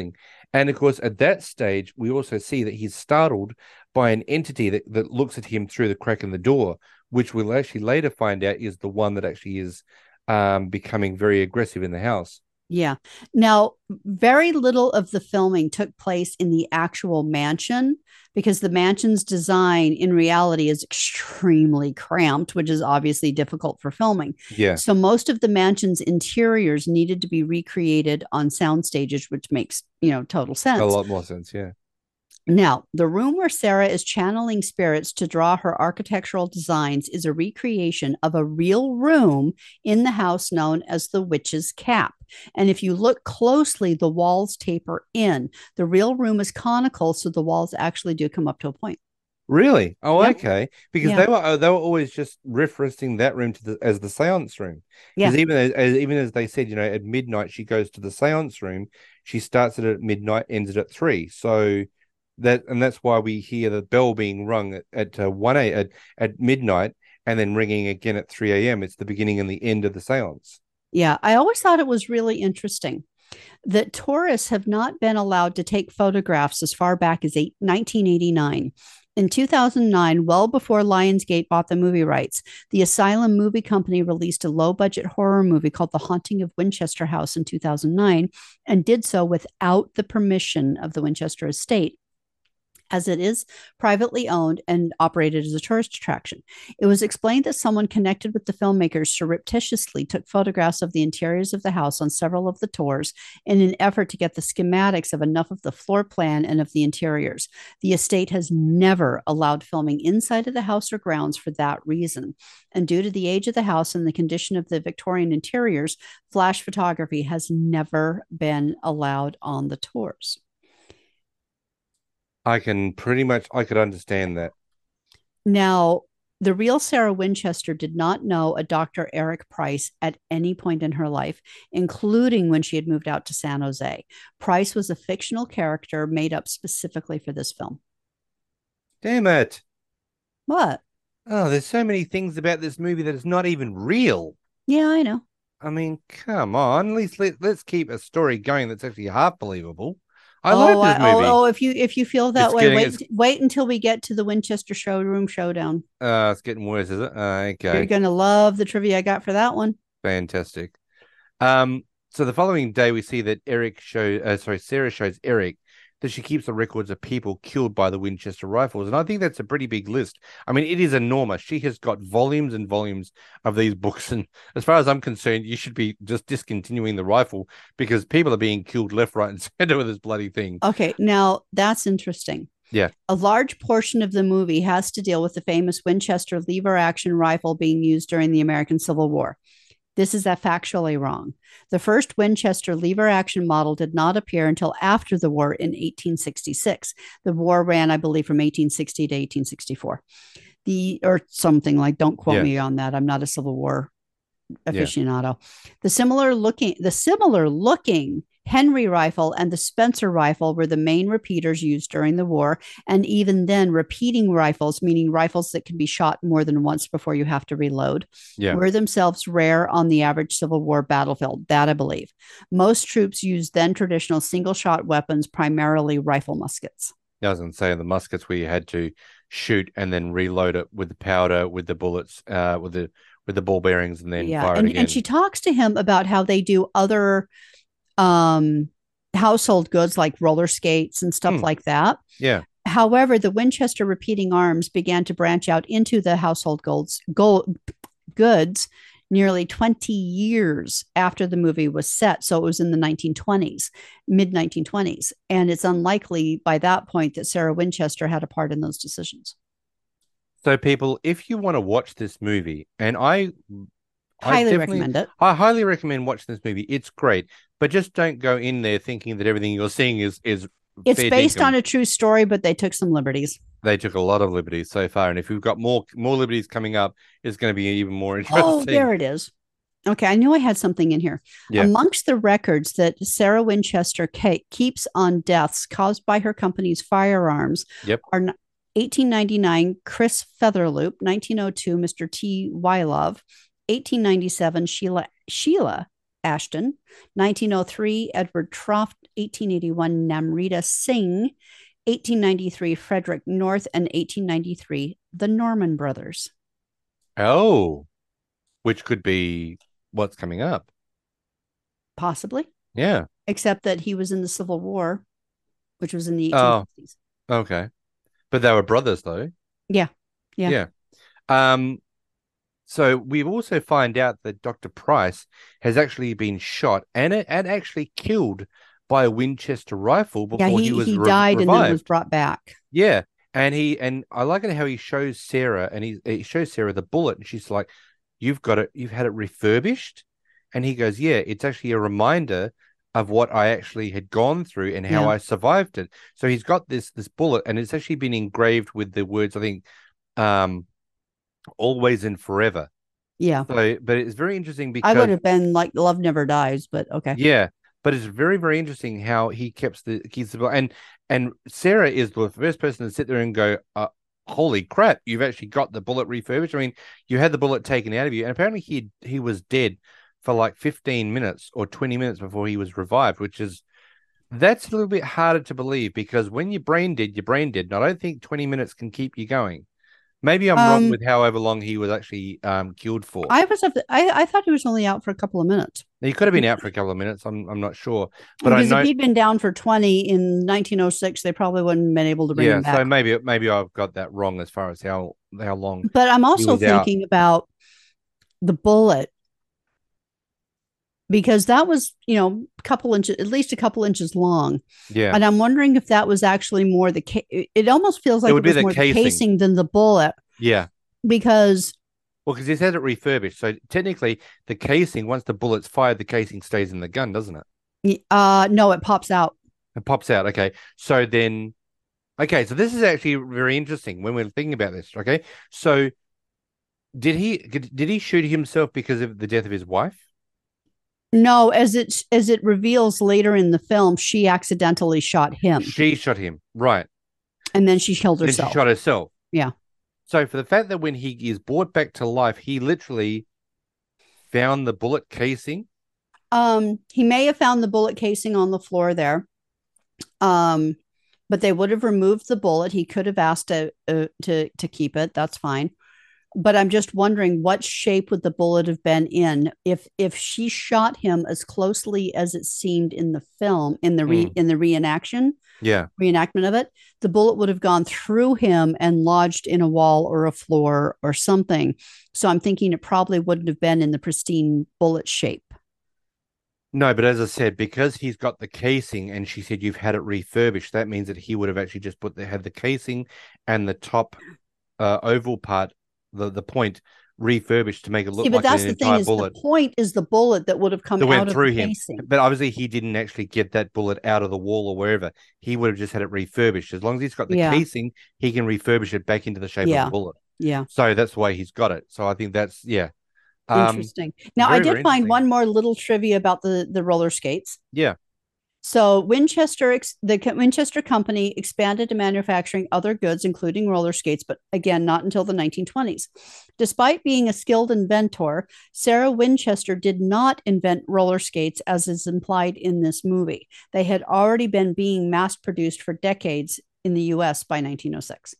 And of course, at that stage, we also see that he's startled by an entity that looks at him through the crack in the door, which we'll actually later find out is the one that actually is becoming very aggressive in the house. Yeah. Now, very little of the filming took place in the actual mansion because the mansion's design in reality is extremely cramped, which is obviously difficult for filming. Yeah. So most of the mansion's interiors needed to be recreated on sound stages, which makes, total sense. A lot more sense, yeah. Now, the room where Sarah is channeling spirits to draw her architectural designs is a recreation of a real room in the house known as the Witch's Cap. And if you look closely, the walls taper in. The real room is conical, so the walls actually do come up to a point. Really? Oh, Yep. okay. Because Yeah. they were always just referencing that room as the seance room. Yeah. Because even as they said, at midnight she goes to the seance room. She starts it at midnight, ends it at 3. So that's why we hear the bell being rung at 1 at midnight and then ringing again at 3 a.m. It's the beginning and the end of the seance. Yeah. I always thought it was really interesting that tourists have not been allowed to take photographs as far back as 1989. In 2009, well before Lionsgate bought the movie rights, the Asylum Movie Company released a low-budget horror movie called The Haunting of Winchester House in 2009 and did so without the permission of the Winchester estate, as it is privately owned and operated as a tourist attraction. It was explained that someone connected with the filmmakers surreptitiously took photographs of the interiors of the house on several of the tours in an effort to get the schematics of enough of the floor plan and of the interiors. The estate has never allowed filming inside of the house or grounds for that reason. And due to the age of the house and the condition of the Victorian interiors, flash photography has never been allowed on the tours. I could understand that. Now, the real Sarah Winchester did not know a Dr. Eric Price at any point in her life, including when she had moved out to San Jose. Price was a fictional character made up specifically for this film. Damn it. What? Oh, there's so many things about this movie that is not even real. Yeah, I know. I mean, come on. At least let's keep a story going that's actually half believable. I like this movie. If you feel that way, wait until we get to the Winchester Showroom Showdown. It's getting worse, is it? Okay. You're gonna love the trivia I got for that one. Fantastic. So the following day, we see that Sarah shows Eric that she keeps the records of people killed by the Winchester rifles, and I think that's a pretty big list. I mean, it is enormous. She has got volumes and volumes of these books, and as far as I'm concerned, you should be just discontinuing the rifle because people are being killed left, right, and center with this bloody thing. Okay, now that's interesting. Yeah. A large portion of the movie has to deal with the famous Winchester lever-action rifle being used during the American Civil War. This is factually wrong. The first Winchester lever-action model did not appear until after the war in 1866. The war ran, I believe, from 1860 to 1864. Or something like, don't quote me on that. I'm not a Civil War aficionado. Yeah. The similar looking Henry rifle and the Spencer rifle were the main repeaters used during the war. And even then, repeating rifles, meaning rifles that can be shot more than once before you have to reload, were themselves rare on the average Civil War battlefield. That I believe. Most troops used then traditional single shot weapons, primarily rifle muskets. I was going to say the muskets where you had to shoot and then reload it with the powder, with the bullets, with the ball bearings, and then fire it again. And she talks to him about how they do other household goods like roller skates and stuff like that. Yeah. However, the Winchester repeating arms began to branch out into the household goods nearly 20 years after the movie was set. So it was in the 1920s, mid 1920s. And it's unlikely by that point that Sarah Winchester had a part in those decisions. So people, if you want to watch this movie, and I highly recommend it. I highly recommend watching this movie. It's great, but just don't go in there thinking that everything you're seeing is it's based on a true story, but they took some liberties. They took a lot of liberties so far, and if we've got more liberties coming up, it's going to be even more interesting. Oh, there it is. Okay, I knew I had something in here. Yeah. Amongst the records that Sarah Winchester keeps on deaths caused by her company's firearms are 1899 Chris Featherloop, 1902 Mr. T. Wylov, 1897 Sheila Ashton, 1903 Edward 1881 Namrita Singh, 1893 Frederick North, and 1893 the Norman Brothers. Oh, which could be what's coming up. Possibly. Yeah. Except that he was in the Civil War, which was in the 1860s. Okay. But they were brothers, though. Yeah. So we've also find out that Dr. Price has actually been shot and actually killed by a Winchester rifle before he was he died revived. and then was brought back. Yeah. And I like it how he shows Sarah, and he shows Sarah the bullet, and she's like, you've had it refurbished? And he goes, yeah, it's actually a reminder of what I actually had gone through and how I survived it. So he's got this bullet, and it's actually been engraved with the words, I think, always and forever. Yeah. So, but it's very interesting because I would have been like, love never dies, but okay. Yeah. But it's very, very interesting how he keeps the bullet. And Sarah is the first person to sit there and go, holy crap, you've actually got the bullet refurbished. I mean, you had the bullet taken out of you, and apparently he was dead for like 15 minutes or 20 minutes before he was revived, that's a little bit harder to believe, because when you're brain dead, you're brain dead. And I don't think 20 minutes can keep you going. Maybe I'm wrong with however long he was actually killed for. I thought he was only out for a couple of minutes. He could have been out for a couple of minutes. I'm not sure. But because if he'd been down for 20 in 1906, they probably wouldn't have been able to bring him back. So maybe I've got that wrong as far as how long. But I'm also thinking about the bullet, because that was, a couple inches, at least a couple inches long. Yeah. And I'm wondering if that was actually more it almost feels like it was more the casing than the bullet. Yeah. Because he's had it refurbished. So technically the casing, once the bullet's fired, the casing stays in the gun, doesn't it? No, it pops out. It pops out. Okay. So this is actually very interesting when we're thinking about this. Okay. So did he shoot himself because of the death of his wife? No, as it reveals later in the film, she accidentally shot him. She shot him, right? And then she killed herself. She shot herself. Yeah. So for the fact that when he is brought back to life, he literally found the bullet casing. He may have found the bullet casing on the floor there. But they would have removed the bullet. He could have asked to keep it. That's fine. But I'm just wondering, what shape would the bullet have been in if she shot him as closely as it seemed in the film, in the reenactment of it. The bullet would have gone through him and lodged in a wall or a floor or something. So I'm thinking it probably wouldn't have been in the pristine bullet shape. No, but as I said, because he's got the casing, and she said you've had it refurbished, that means that he would have actually just had the casing and the top oval part, the point, refurbished to make it look like an entire bullet. The point is the bullet that would have come out of the casing. But obviously he didn't actually get that bullet out of the wall or wherever. He would have just had it refurbished. As long as he's got the casing, he can refurbish it back into the shape of the bullet. Yeah. So that's why he's got it. So I think that's interesting. Now I did find one more little trivia about the roller skates. Yeah. So the Winchester Company expanded to manufacturing other goods, including roller skates, but again, not until the 1920s. Despite being a skilled inventor, Sarah Winchester did not invent roller skates as is implied in this movie. They had already been being mass-produced for decades in the U.S. by 1906.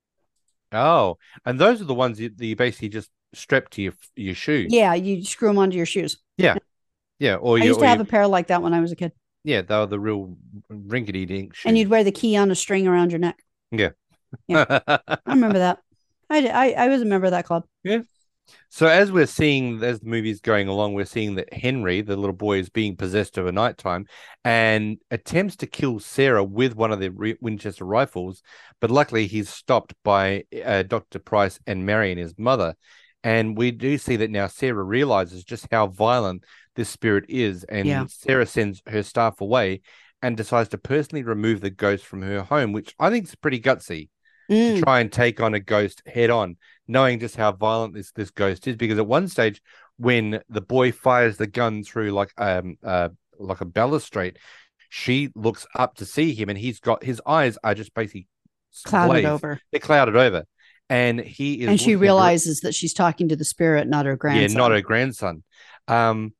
Oh, and those are the ones that you basically just strap to your shoes. Yeah, you screw them onto your shoes. Yeah. Yeah. I used to have a pair like that when I was a kid. Yeah, they were the real rinkety-dink shoes. And you'd wear the key on a string around your neck. Yeah. I remember that. I was a member of that club. Yeah. So as the movie's going along, we're seeing that Henry, the little boy, is being possessed over nighttime and attempts to kill Sarah with one of the Winchester rifles. But luckily, he's stopped by Dr. Price and Marion, his mother. And we do see that now Sarah realizes just how violent this spirit is. And Sarah sends her staff away and decides to personally remove the ghost from her home, which I think is pretty gutsy to try and take on a ghost head on, knowing just how violent this ghost is. Because at one stage, when the boy fires the gun through like a balustrade, she looks up to see him, and his eyes are just basically clouded over. They're clouded over. And he is, and she realizes that she's talking to the spirit, not her grandson. Yeah, not her grandson.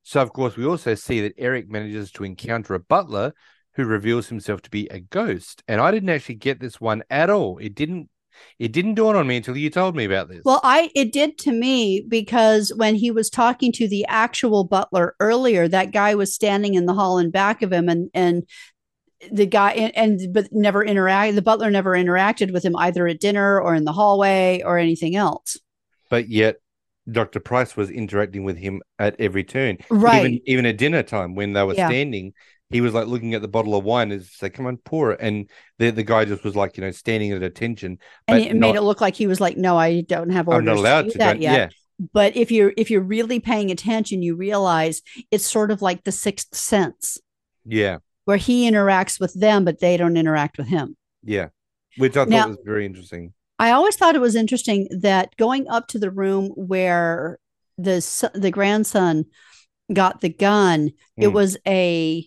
So, of course, we also see that Eric manages to encounter a butler who reveals himself to be a ghost. And I didn't actually get this one at all. It didn't dawn on me until you told me about this. Well, it did to me, because when he was talking to the actual butler earlier, that guy was standing in the hall in back of him, and the guy but never interacted. The butler never interacted with him either at dinner or in the hallway or anything else. But yet Dr. Price was interacting with him at every turn. Right. Even at dinner time when they were standing, he was like looking at the bottle of wine and say, "Come on, pour it." And the guy just was like, standing at attention. And it made it look like he was like, "No, I don't have orders. I'm not allowed to do that yet." Yeah. But if you're really paying attention, you realize it's sort of like the Sixth Sense. Yeah. Where he interacts with them, but they don't interact with him. Yeah. Which I thought was very interesting. I always thought it was interesting that going up to the room where the grandson got the gun, it was a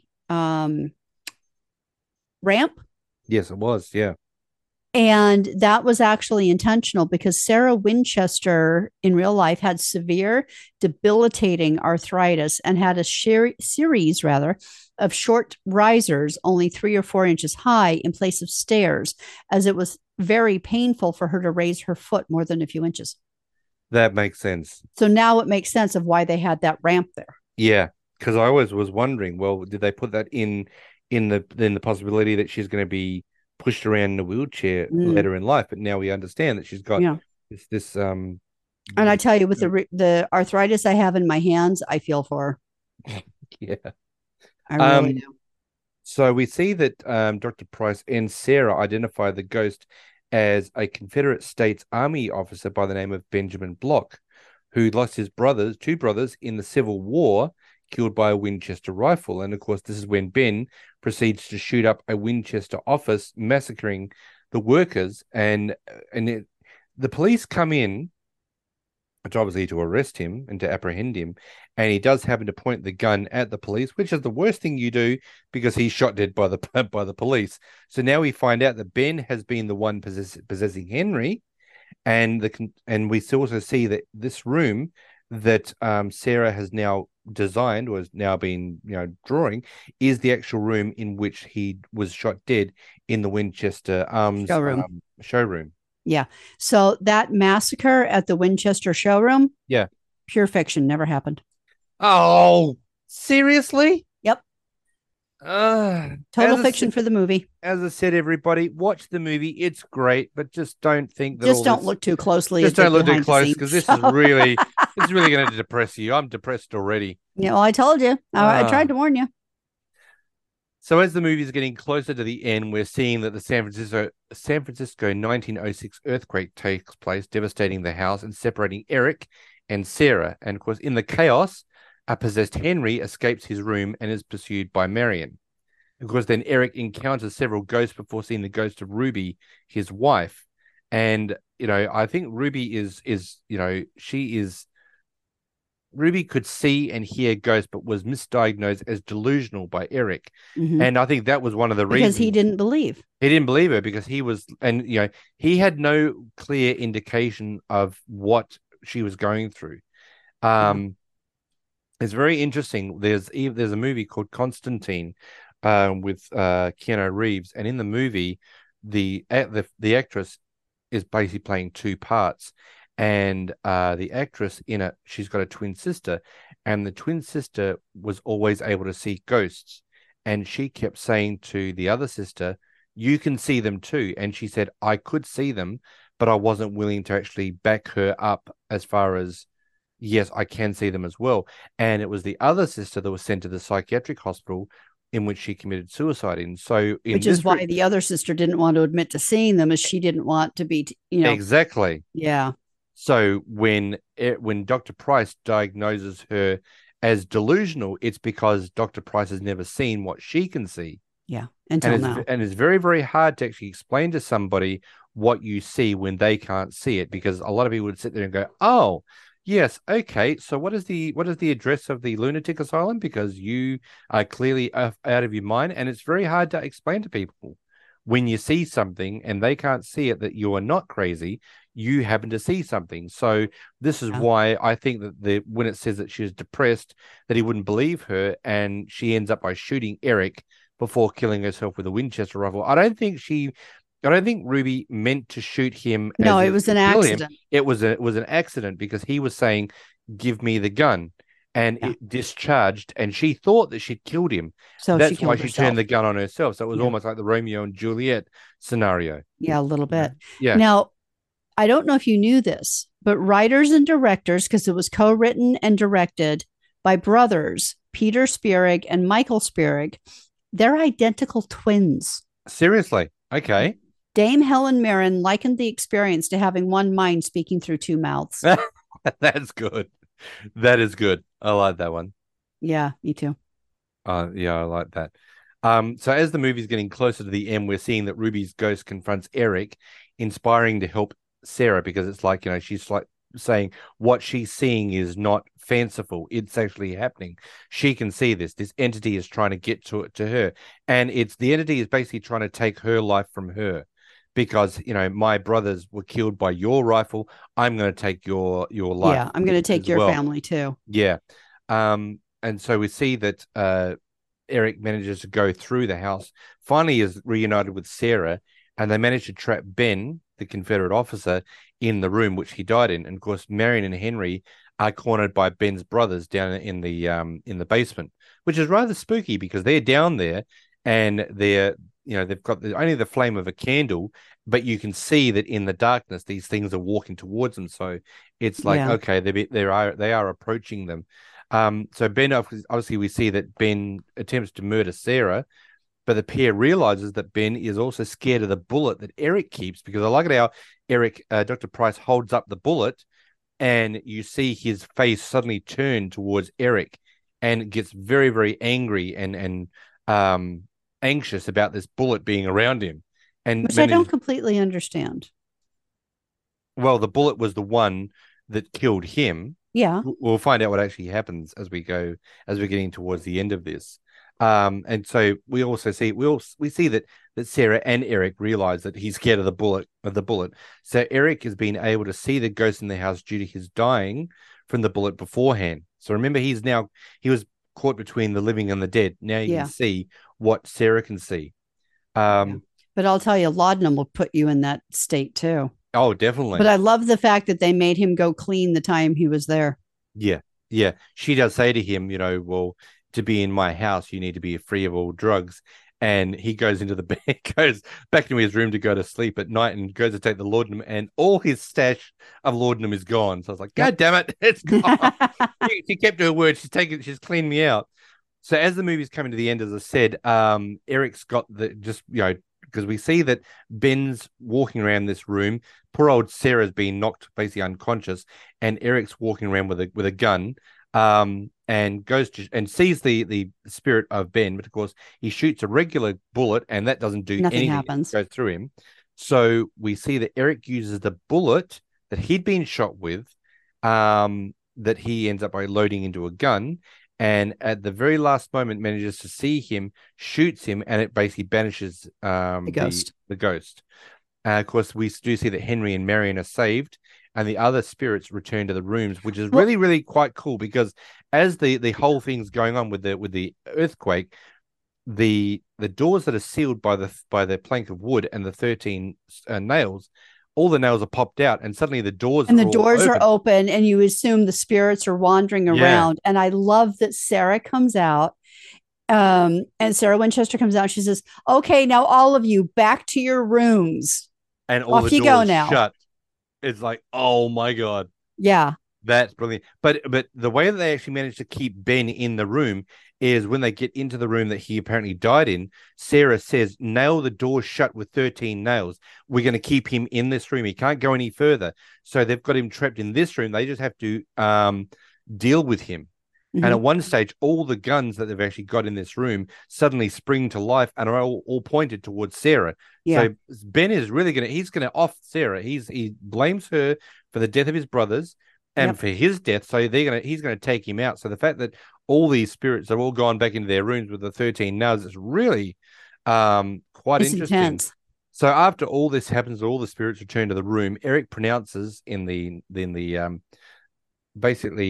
ramp. Yes, it was. Yeah. And that was actually intentional, because Sarah Winchester in real life had severe debilitating arthritis and had a series of short risers, only 3 or 4 inches high, in place of stairs, as it was very painful for her to raise her foot more than a few inches. That makes sense. So now it makes sense of why they had that ramp there. Yeah, because I always was wondering, well, did they put that in the possibility that she's going to be pushed around in a wheelchair later in life? But now we understand that she's got this. And I tell you, with the arthritis I have in my hands, I feel for her. Yeah, I really do. So we see that Dr. Price and Sarah identify the ghost as a Confederate States Army officer by the name of Benjamin Block, who lost his two brothers in the Civil War, killed by a Winchester rifle. And of course, this is when Ben proceeds to shoot up a Winchester office, massacring the workers. And the police come in, which obviously to arrest him and to apprehend him. And he does happen to point the gun at the police, which is the worst thing you do, because he's shot dead by the police. So now we find out that Ben has been the one possessing Henry, and we also see that this room that Sarah has now designed, or has now been drawing, is the actual room in which he was shot dead in the Winchester Arms showroom. Yeah. So that massacre at the Winchester showroom, pure fiction, never happened. Oh, seriously? Yep. Total fiction for the movie. As I said, everybody, watch the movie. It's great, but just don't think that. Just don't look too closely. Just don't look too close, because this is really, it's really going to depress you. I'm depressed already. Yeah, well, I told you. I tried to warn you. So as the movie is getting closer to the end, we're seeing that the San Francisco 1906 earthquake takes place, devastating the house and separating Eric and Sarah. And of course, in the chaos, a possessed Henry escapes his room and is pursued by Marion. Of course, then Eric encounters several ghosts before seeing the ghost of Ruby, his wife. And, I think Ruby Ruby could see and hear ghosts, but was misdiagnosed as delusional by Eric. Mm-hmm. And I think that was one of the reasons. Because he didn't believe. He didn't believe her, because he was, and, he had no clear indication of what she was going through. It's very interesting. There's a movie called Constantine with Keanu Reeves, and in the movie, the actress is basically playing two parts, and the actress in it, she's got a twin sister, and the twin sister was always able to see ghosts, and she kept saying to the other sister, "You can see them too," and she said, "I could see them, but I wasn't willing to actually back her up as far as, yes, I can see them as well." And it was the other sister that was sent to the psychiatric hospital in which she committed suicide. And so, which is why the other sister didn't want to admit to seeing them, as she didn't want to be, exactly. Yeah. So when Dr. Price diagnoses her as delusional, it's because Dr. Price has never seen what she can see. Yeah, until now. And it's very, very hard to actually explain to somebody what you see when they can't see it, because a lot of people would sit there and go, "Oh, yes, okay. So what is the address of the lunatic asylum? Because you are clearly out of your mind." And it's very hard to explain to people when you see something and they can't see it, that you are not crazy, you happen to see something. So this is why I think that when it says that she was depressed, that he wouldn't believe her, and she ends up by shooting Eric before killing herself with a Winchester rifle. I don't think Ruby meant to shoot him. No, it was an accident. It was an accident because he was saying, "Give me the gun," and it discharged, and she thought that she'd killed him. So that's why she herself. turned the gun on herself. So it was almost like the Romeo and Juliet scenario. Yeah, a little bit. Yeah. Now, I don't know if you knew this, but writers and directors, because it was co-written and directed by brothers Peter Spierig and Michael Spierig, they're identical twins. Seriously? Okay. Dame Helen Mirren likened the experience to having one mind speaking through two mouths. That's good. That is good. I like that one. Yeah, me too. Yeah, I like that. So as the movie's getting closer to the end, we're seeing that Ruby's ghost confronts Eric, inspiring to help Sarah, because it's like, she's like saying what she's seeing is not fanciful, it's actually happening. She can see this entity is trying to get to her, and the entity is basically trying to take her life from her, because my brothers were killed by your rifle. I'm going to take your life. Yeah, I'm going to take your family too. Yeah. And so we see that Eric manages to go through the house, finally is reunited with Sarah, and they manage to trap Ben, the Confederate officer, in the room which he died in. And of course, Marion and Henry are cornered by Ben's brothers down in the basement, which is rather spooky because they're down there and they've got only the flame of a candle, but you can see that in the darkness these things are walking towards them. So it's like, okay, they are approaching them. So Ben, obviously we see that Ben attempts to murder Sarah, but the pair realizes that Ben is also scared of the bullet that Eric keeps, because I like it how Eric, Dr. Price, holds up the bullet and you see his face suddenly turn towards Eric and gets very, very angry and anxious about this bullet being around him. Which I don't completely understand. Well, the bullet was the one that killed him. Yeah. We'll find out what actually happens as we're getting towards the end of this. And so we also see we see that Sarah and Eric realize that he's scared of the bullet. So Eric has been able to see the ghost in the house due to his dying from the bullet beforehand. So remember, he was caught between the living and the dead. Now you can see what Sarah can see. But I'll tell you, laudanum will put you in that state too. Oh, definitely. But I love the fact that they made him go clean the time he was there. Yeah. Yeah. She does say to him, well, to be in my house, you need to be free of all drugs. And he goes into the bed, goes back into his room to go to sleep at night and goes to take the laudanum, and all his stash of laudanum is gone. So I was like, God damn it, it's gone. She kept her word. She's cleaned me out. So as the movie's coming to the end, as I said, Eric's got because we see that Ben's walking around this room. Poor old Sarah's been knocked basically unconscious, and Eric's walking around with a gun. And goes to and sees the spirit of Ben, but of course he shoots a regular bullet, and that doesn't do nothing. Anything. Happens. It goes through him. So we see that Eric uses the bullet that he'd been shot with, that he ends up by loading into a gun, and at the very last moment manages to see him, shoots him, and it basically banishes the ghost. Of course, we do see that Henry and Marion are saved, and the other spirits return to the rooms, which is really, really quite cool, because as the whole thing's going on with the earthquake, the doors that are sealed by the plank of wood and the 13 nails, all the nails are popped out, and suddenly the doors are open, and you assume the spirits are wandering around. And I love that Sarah comes out. And Sarah Winchester comes out. She says, "Okay, now all of you back to your rooms." And all off the you doors go now. Shut. It's like, oh my God. Yeah. That's brilliant. But the way that they actually managed to keep Ben in the room is when they get into the room that he apparently died in, Sarah says, nail the door shut with 13 nails. We're going to keep him in this room. He can't go any further. So they've got him trapped in this room. They just have to deal with him. Mm-hmm. And at one stage, all the guns that they've actually got in this room suddenly spring to life and are all pointed towards Sarah. Yeah. So Ben is really he's going to off Sarah. He blames her for the death of his brothers and for his death. So he's going to take him out. So the fact that all these spirits have all gone back into their rooms with the 13 nails is really Quite It's interesting. intense. So after all this happens, all the spirits return to the room. Eric pronounces basically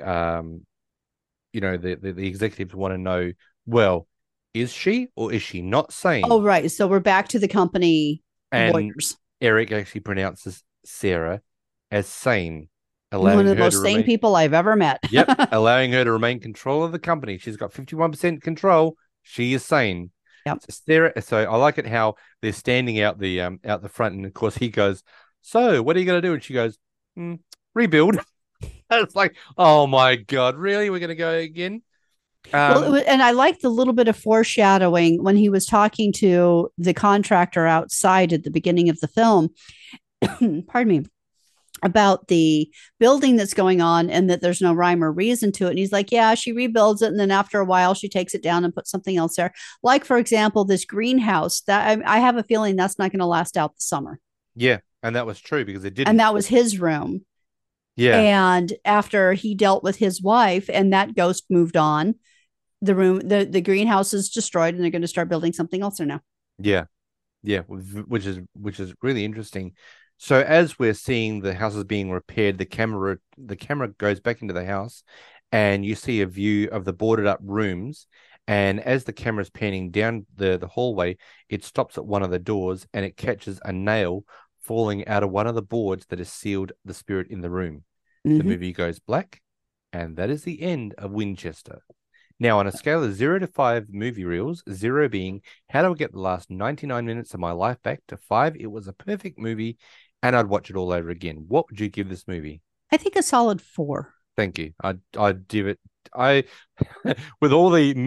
the executives want to know, well, is she or is she not sane? Oh, right. So we're back to the company And lawyers. Eric actually pronounces Sarah as sane, One allowing of the her most to sane remain. people I've ever met. Yep, allowing her to remain control of the company. She's got 51% control. She is sane. Yep. So I like it how they're standing out the front, and of course he goes, "So what are you going to do?" And she goes, "Rebuild." It's like, oh my god, really? We're going to go again? And I like the little bit of foreshadowing when he was talking to the contractor outside at the beginning of the film. Pardon me. About the building that's going on and that there's no rhyme or reason to it. And he's like, yeah, she rebuilds it. And then after a while, she takes it down and puts something else there. Like, for example, this greenhouse that I have a feeling that's not going to last out the summer. Yeah. And that was true because it didn't. And that was his room. Yeah. And after he dealt with his wife and that ghost moved on, the greenhouse is destroyed and they're going to start building something else there now. Yeah. Yeah. Which is really interesting. So as we're seeing the houses being repaired, the camera goes back into the house and you see a view of the boarded up rooms. And as the camera's panning down the hallway, it stops at one of the doors and it catches a nail falling out of one of the boards that has sealed the spirit in the room. Mm-hmm. The movie goes black, and that is the end of Winchester. Now, on a scale of 0 to 5 movie reels, 0 being how do I get the last 99 minutes of my life back, to 5, it was a perfect movie and I'd watch it all over again. What would you give this movie? I think a solid 4. Thank you. I'd give it. With all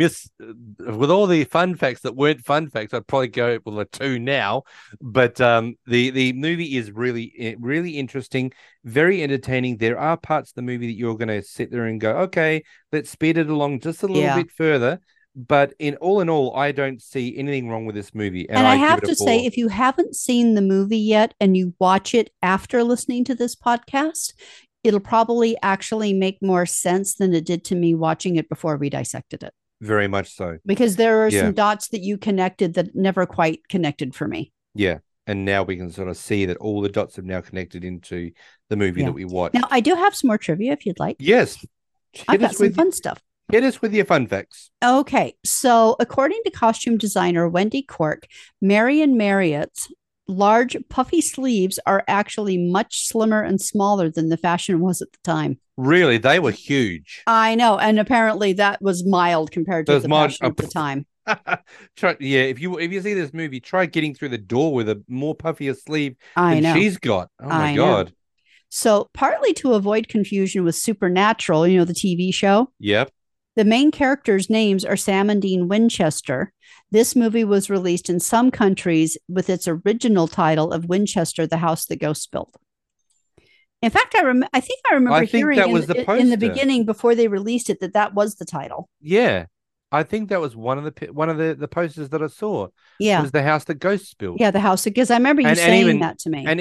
the fun facts that weren't fun facts, I'd probably go with a 2 now. But the movie is really interesting, very entertaining. There are parts of the movie that you're going to sit there and go, okay, let's speed it along just a little bit further. But in all, I don't see anything wrong with this movie. And I have to say, if you haven't seen the movie yet and you watch it after listening to this podcast, it'll probably actually make more sense than it did to me watching it before we dissected it. Very much so. Because there are some dots that you connected that never quite connected for me. Yeah. And now we can sort of see that all the dots have now connected into the movie that we watched. Now, I do have some more trivia if you'd like. Yes. I've got some fun stuff. Hit us with your fun facts. Okay. So according to costume designer Wendy Quirk, Marion Marriott's large puffy sleeves are actually much slimmer and smaller than the fashion was at the time. Really? They were huge. I know. And apparently that was mild compared to the fashion at the time. If you see this movie, try getting through the door with a more puffier sleeve than she's got. Oh my God. So partly to avoid confusion with Supernatural, the TV show. Yep. The main characters' names are Sam and Dean Winchester. This movie was released in some countries with its original title of Winchester, the House That Ghosts Built. In fact, I think I remember hearing that was in the beginning before they released it that was the title. Yeah, I think that was one of the posters that I saw. Yeah, it was the House That Ghosts Built. Yeah, the house because I remember you saying that to me. And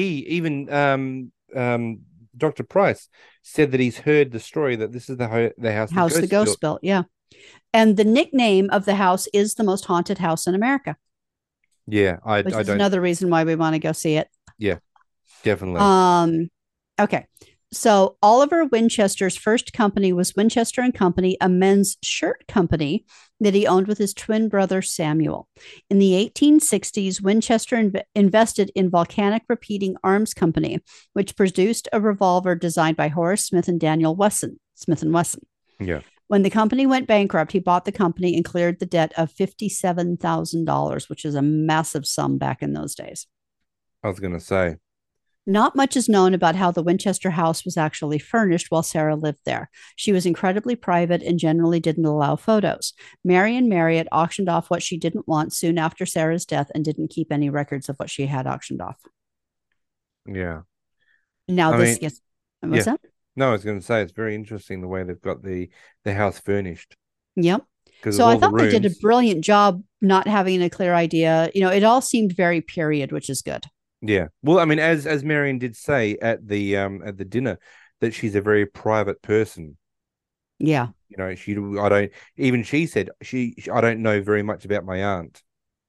even Dr. Price said that he's heard the story that this is the house the ghost built. Yeah. And the nickname of the house is the most haunted house in America. Yeah. Which is another reason why we want to go see it. Yeah, definitely. Okay. So Oliver Winchester's first company was Winchester and Company, a men's shirt company that he owned with his twin brother Samuel. In the 1860s, Winchester invested in Volcanic Repeating Arms Company, which produced a revolver designed by Horace Smith and Daniel Smith & Wesson. Yeah. When the company went bankrupt, he bought the company and cleared the debt of $57,000, which is a massive sum back in those days. I was going to say. Not much is known about how the Winchester house was actually furnished while Sarah lived there. She was incredibly private and generally didn't allow photos. Marion Marriott auctioned off what she didn't want soon after Sarah's death and didn't keep any records of what she had auctioned off. Yeah. Now what's that? No, I was going to say it's very interesting the way they've got the house furnished. Yep. So I thought they did a brilliant job not having a clear idea. It all seemed very period, which is good. Yeah. Well, I mean, as Marion did say at the dinner, that she's a very private person. Yeah. She said I don't know very much about my aunt.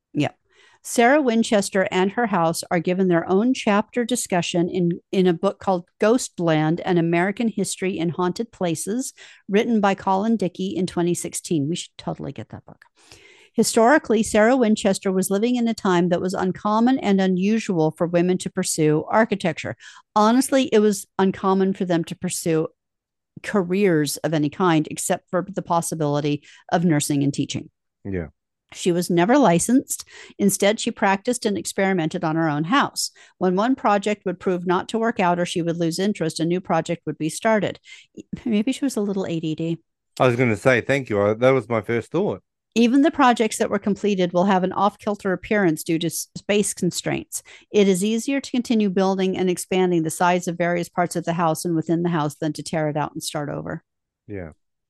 Sarah Winchester and her house are given their own chapter discussion in a book called Ghostland, An American History in Haunted Places, written by Colin Dickey in 2016. We should totally get that book. Historically, Sarah Winchester was living in a time that was uncommon and unusual for women to pursue architecture. Honestly, it was uncommon for them to pursue careers of any kind, except for the possibility of nursing and teaching. Yeah. She was never licensed. Instead, she practiced and experimented on her own house. When one project would prove not to work out or she would lose interest, a new project would be started. Maybe she was a little ADD. I was going to say, thank you. That was my first thought. Even the projects that were completed will have an off-kilter appearance due to space constraints. It is easier to continue building and expanding the size of various parts of the house and within the house than to tear it out and start over. Yeah.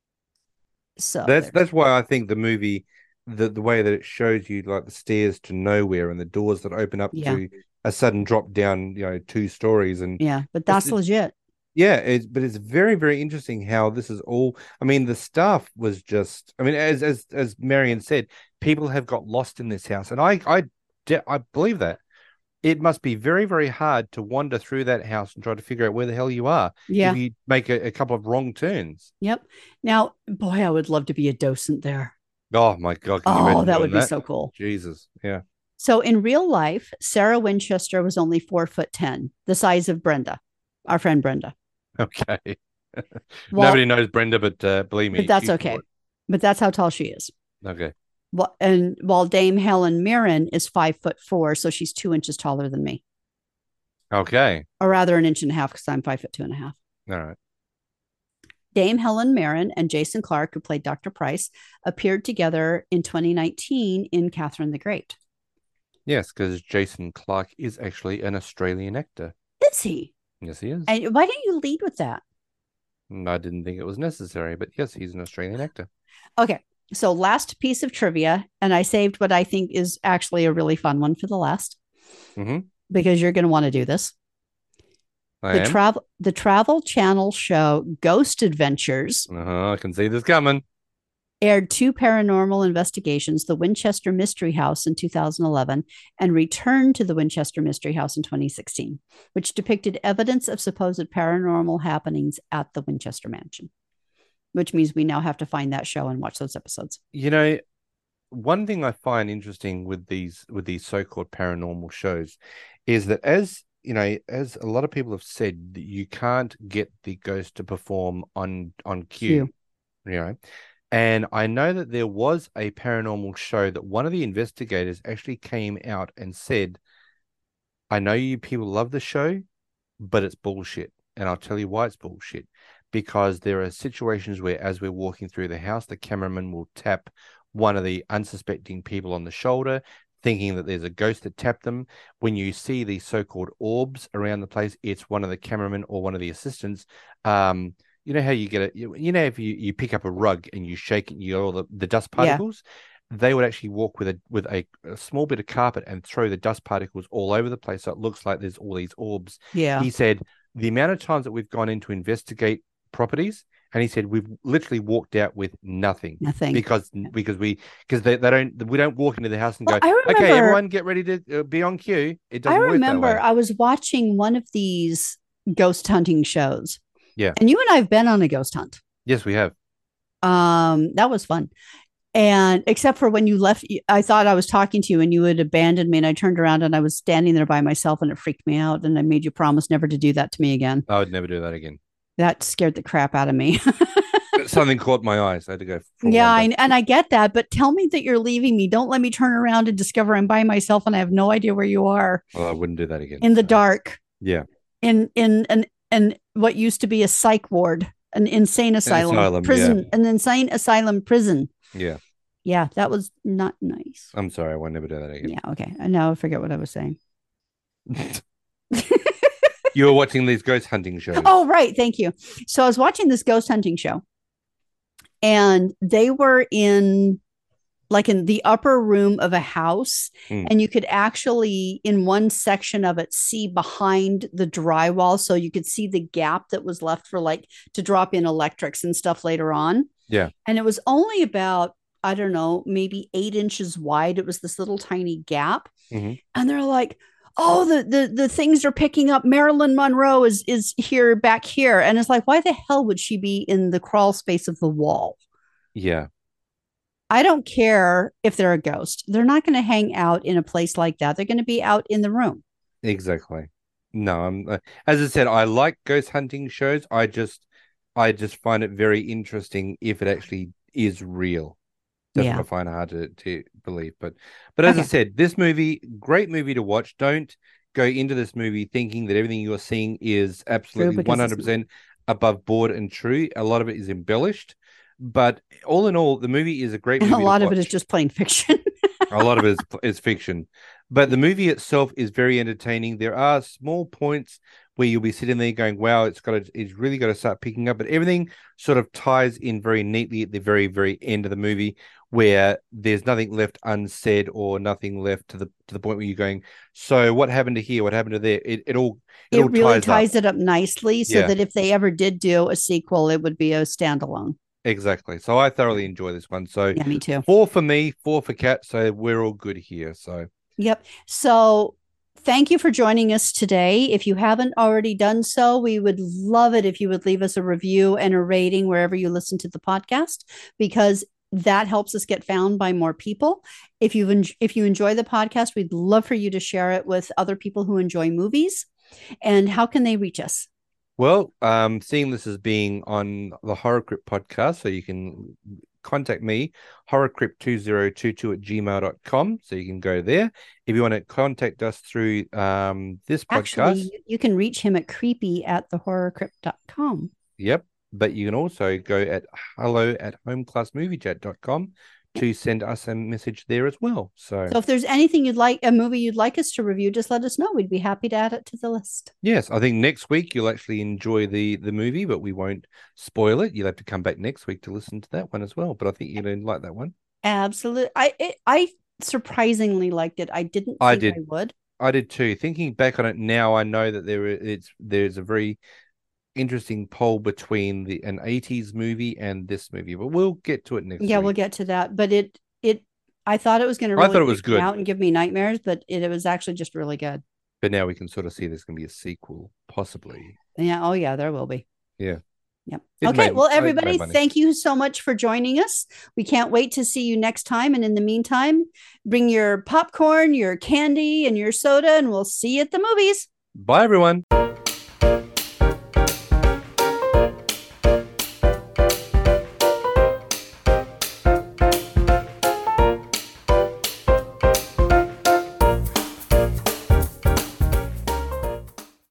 So that's why I think the movie, the way that it shows you like the stairs to nowhere and the doors that open up to a sudden drop down, 2 stories, and but that's legit. Yeah, but it's very, very interesting how this is all. I mean, the staff was just. I mean, as Marion said, people have got lost in this house, and I believe that. It must be very, very hard to wander through that house and try to figure out where the hell you are. Yeah. If you make a couple of wrong turns. Yep. Now, boy, I would love to be a docent there. Oh my God! Can you imagine that would be that? so cool. Jesus, yeah. So in real life, Sarah Winchester was only 4'10", the size of Brenda, our friend Brenda. Okay. Nobody knows Brenda, but believe me, but that's okay. But that's how tall she is. Okay. Well, and while Dame Helen Mirren is 5'4", so she's 2 inches taller than me. Okay. Or rather, 1.5 inches, because I'm 5'2.5". All right. Dame Helen Mirren and Jason Clarke, who played Dr. Price, appeared together in 2019 in Catherine the Great. Yes, because Jason Clarke is actually an Australian actor. Is he? Yes, he is. And why didn't you lead with that? I didn't think it was necessary, but yes, he's an Australian actor. Okay. So last piece of trivia, and I saved what I think is actually a really fun one for the last, because you're going to want to do this. The Travel Channel show Ghost Adventures. I can see this coming. Aired 2 paranormal investigations, the Winchester Mystery House in 2011 and returned to the Winchester Mystery House in 2016, which depicted evidence of supposed paranormal happenings at the Winchester Mansion, which means we now have to find that show and watch those episodes. One thing I find interesting with these so-called paranormal shows is that as a lot of people have said, that you can't get the ghost to perform on cue. And I know that there was a paranormal show that one of the investigators actually came out and said, I know you people love the show, but it's bullshit. And I'll tell you why it's bullshit. Because there are situations where, as we're walking through the house, the cameraman will tap one of the unsuspecting people on the shoulder, thinking that there's a ghost that tapped them. When you see these so-called orbs around the place, it's one of the cameramen or one of the assistants. You know how you get it? If you pick up a rug and you shake it, and you get all the dust particles. They would actually walk with a small bit of carpet and throw the dust particles all over the place, so it looks like there's all these orbs. Yeah. He said the amount of times that we've gone in to investigate properties, and he said we've literally walked out with nothing. Because we don't walk into the house and go, okay, everyone get ready to be on cue. It doesn't work that way. I remember I was watching one of these ghost hunting shows. Yeah. And you and I have been on a ghost hunt. Yes, we have. That was fun. And except for when you left, I thought I was talking to you and you had abandoned me, and I turned around and I was standing there by myself, and it freaked me out. And I made you promise never to do that to me again. I would never do that again. That scared the crap out of me. Something caught my eyes. I had to go. And I get that, but tell me that you're leaving me. Don't let me turn around and discover I'm by myself and I have no idea where you are. Well, I wouldn't do that again. In the dark. Yeah. In what used to be a psych ward, an insane asylum prison, an insane asylum prison. Yeah. Yeah, that was not nice. I'm sorry, I will never do that again. Yeah, okay. I now forget what I was saying. You were watching these ghost hunting shows. Oh, right. Thank you. So I was watching this ghost hunting show, and they were in the upper room of a house, and you could actually, in one section of it, see behind the drywall. So you could see the gap that was left for to drop in electrics and stuff later on. Yeah. And it was only about, I don't know, maybe 8 inches wide. It was this little tiny gap. Mhm. And they're like, oh, the things are picking up. Marilyn Monroe is here, back here. And it's like, why the hell would she be in the crawl space of the wall? Yeah. I don't care if they're a ghost. They're not going to hang out in a place like that. They're going to be out in the room. Exactly. No, as I said, I like ghost hunting shows. I just find it very interesting if it actually is real. That's what I find hard to believe. But as I said, this movie, great movie to watch. Don't go into this movie thinking that everything you're seeing is absolutely 100% above board and true. A lot of it is embellished. But all in all, the movie is a great movie. And a lot of it is just plain fiction. A lot of it is fiction. But the movie itself is very entertaining. There are small points where you'll be sitting there going, wow, it's really got to start picking up. But everything sort of ties in very neatly at the very, very end of the movie, where there's nothing left unsaid or nothing left to the point where you're going, so what happened to here? What happened to there? It all really ties it up nicely so that if they ever did do a sequel, it would be a standalone. Exactly. So I thoroughly enjoy this one. So yeah, me too. 4 for me, 4 for Kat. So we're all good here. So yep. So thank you for joining us today. If you haven't already done so, we would love it if you would leave us a review and a rating wherever you listen to the podcast, because that helps us get found by more people. If you enjoy the podcast, we'd love for you to share it with other people who enjoy movies. And how can they reach us? Well, seeing this as being on the Horror Crypt podcast, so you can contact me, horrorcrypt2022@gmail.com. So you can go there. If you want to contact us through this podcast. Actually, you can reach him at creepy@thehorrorcrypt.com. Yep. But you can also go at hello@homeclassmoviechat.com to send us a message there as well. So if there's anything a movie you'd like us to review, just let us know. We'd be happy to add it to the list. Yes, I think next week you'll actually enjoy the movie, but we won't spoil it. You'll have to come back next week to listen to that one as well. But I think you're going to like that one. Absolutely. I surprisingly liked it. I didn't think I would. I did too. Thinking back on it now, I know that there's a very interesting poll between an 80s movie and this movie, but we'll get to it next week. We'll get to that. But I thought it was going to really freak me out and give me nightmares, but it was actually just really good. But now we can sort of see there's going to be a sequel, possibly. Yeah. Oh, yeah, there will be. Yeah. Yep. Okay. Well, everybody, thank you so much for joining us. We can't wait to see you next time. And in the meantime, bring your popcorn, your candy, and your soda, and we'll see you at the movies. Bye, everyone.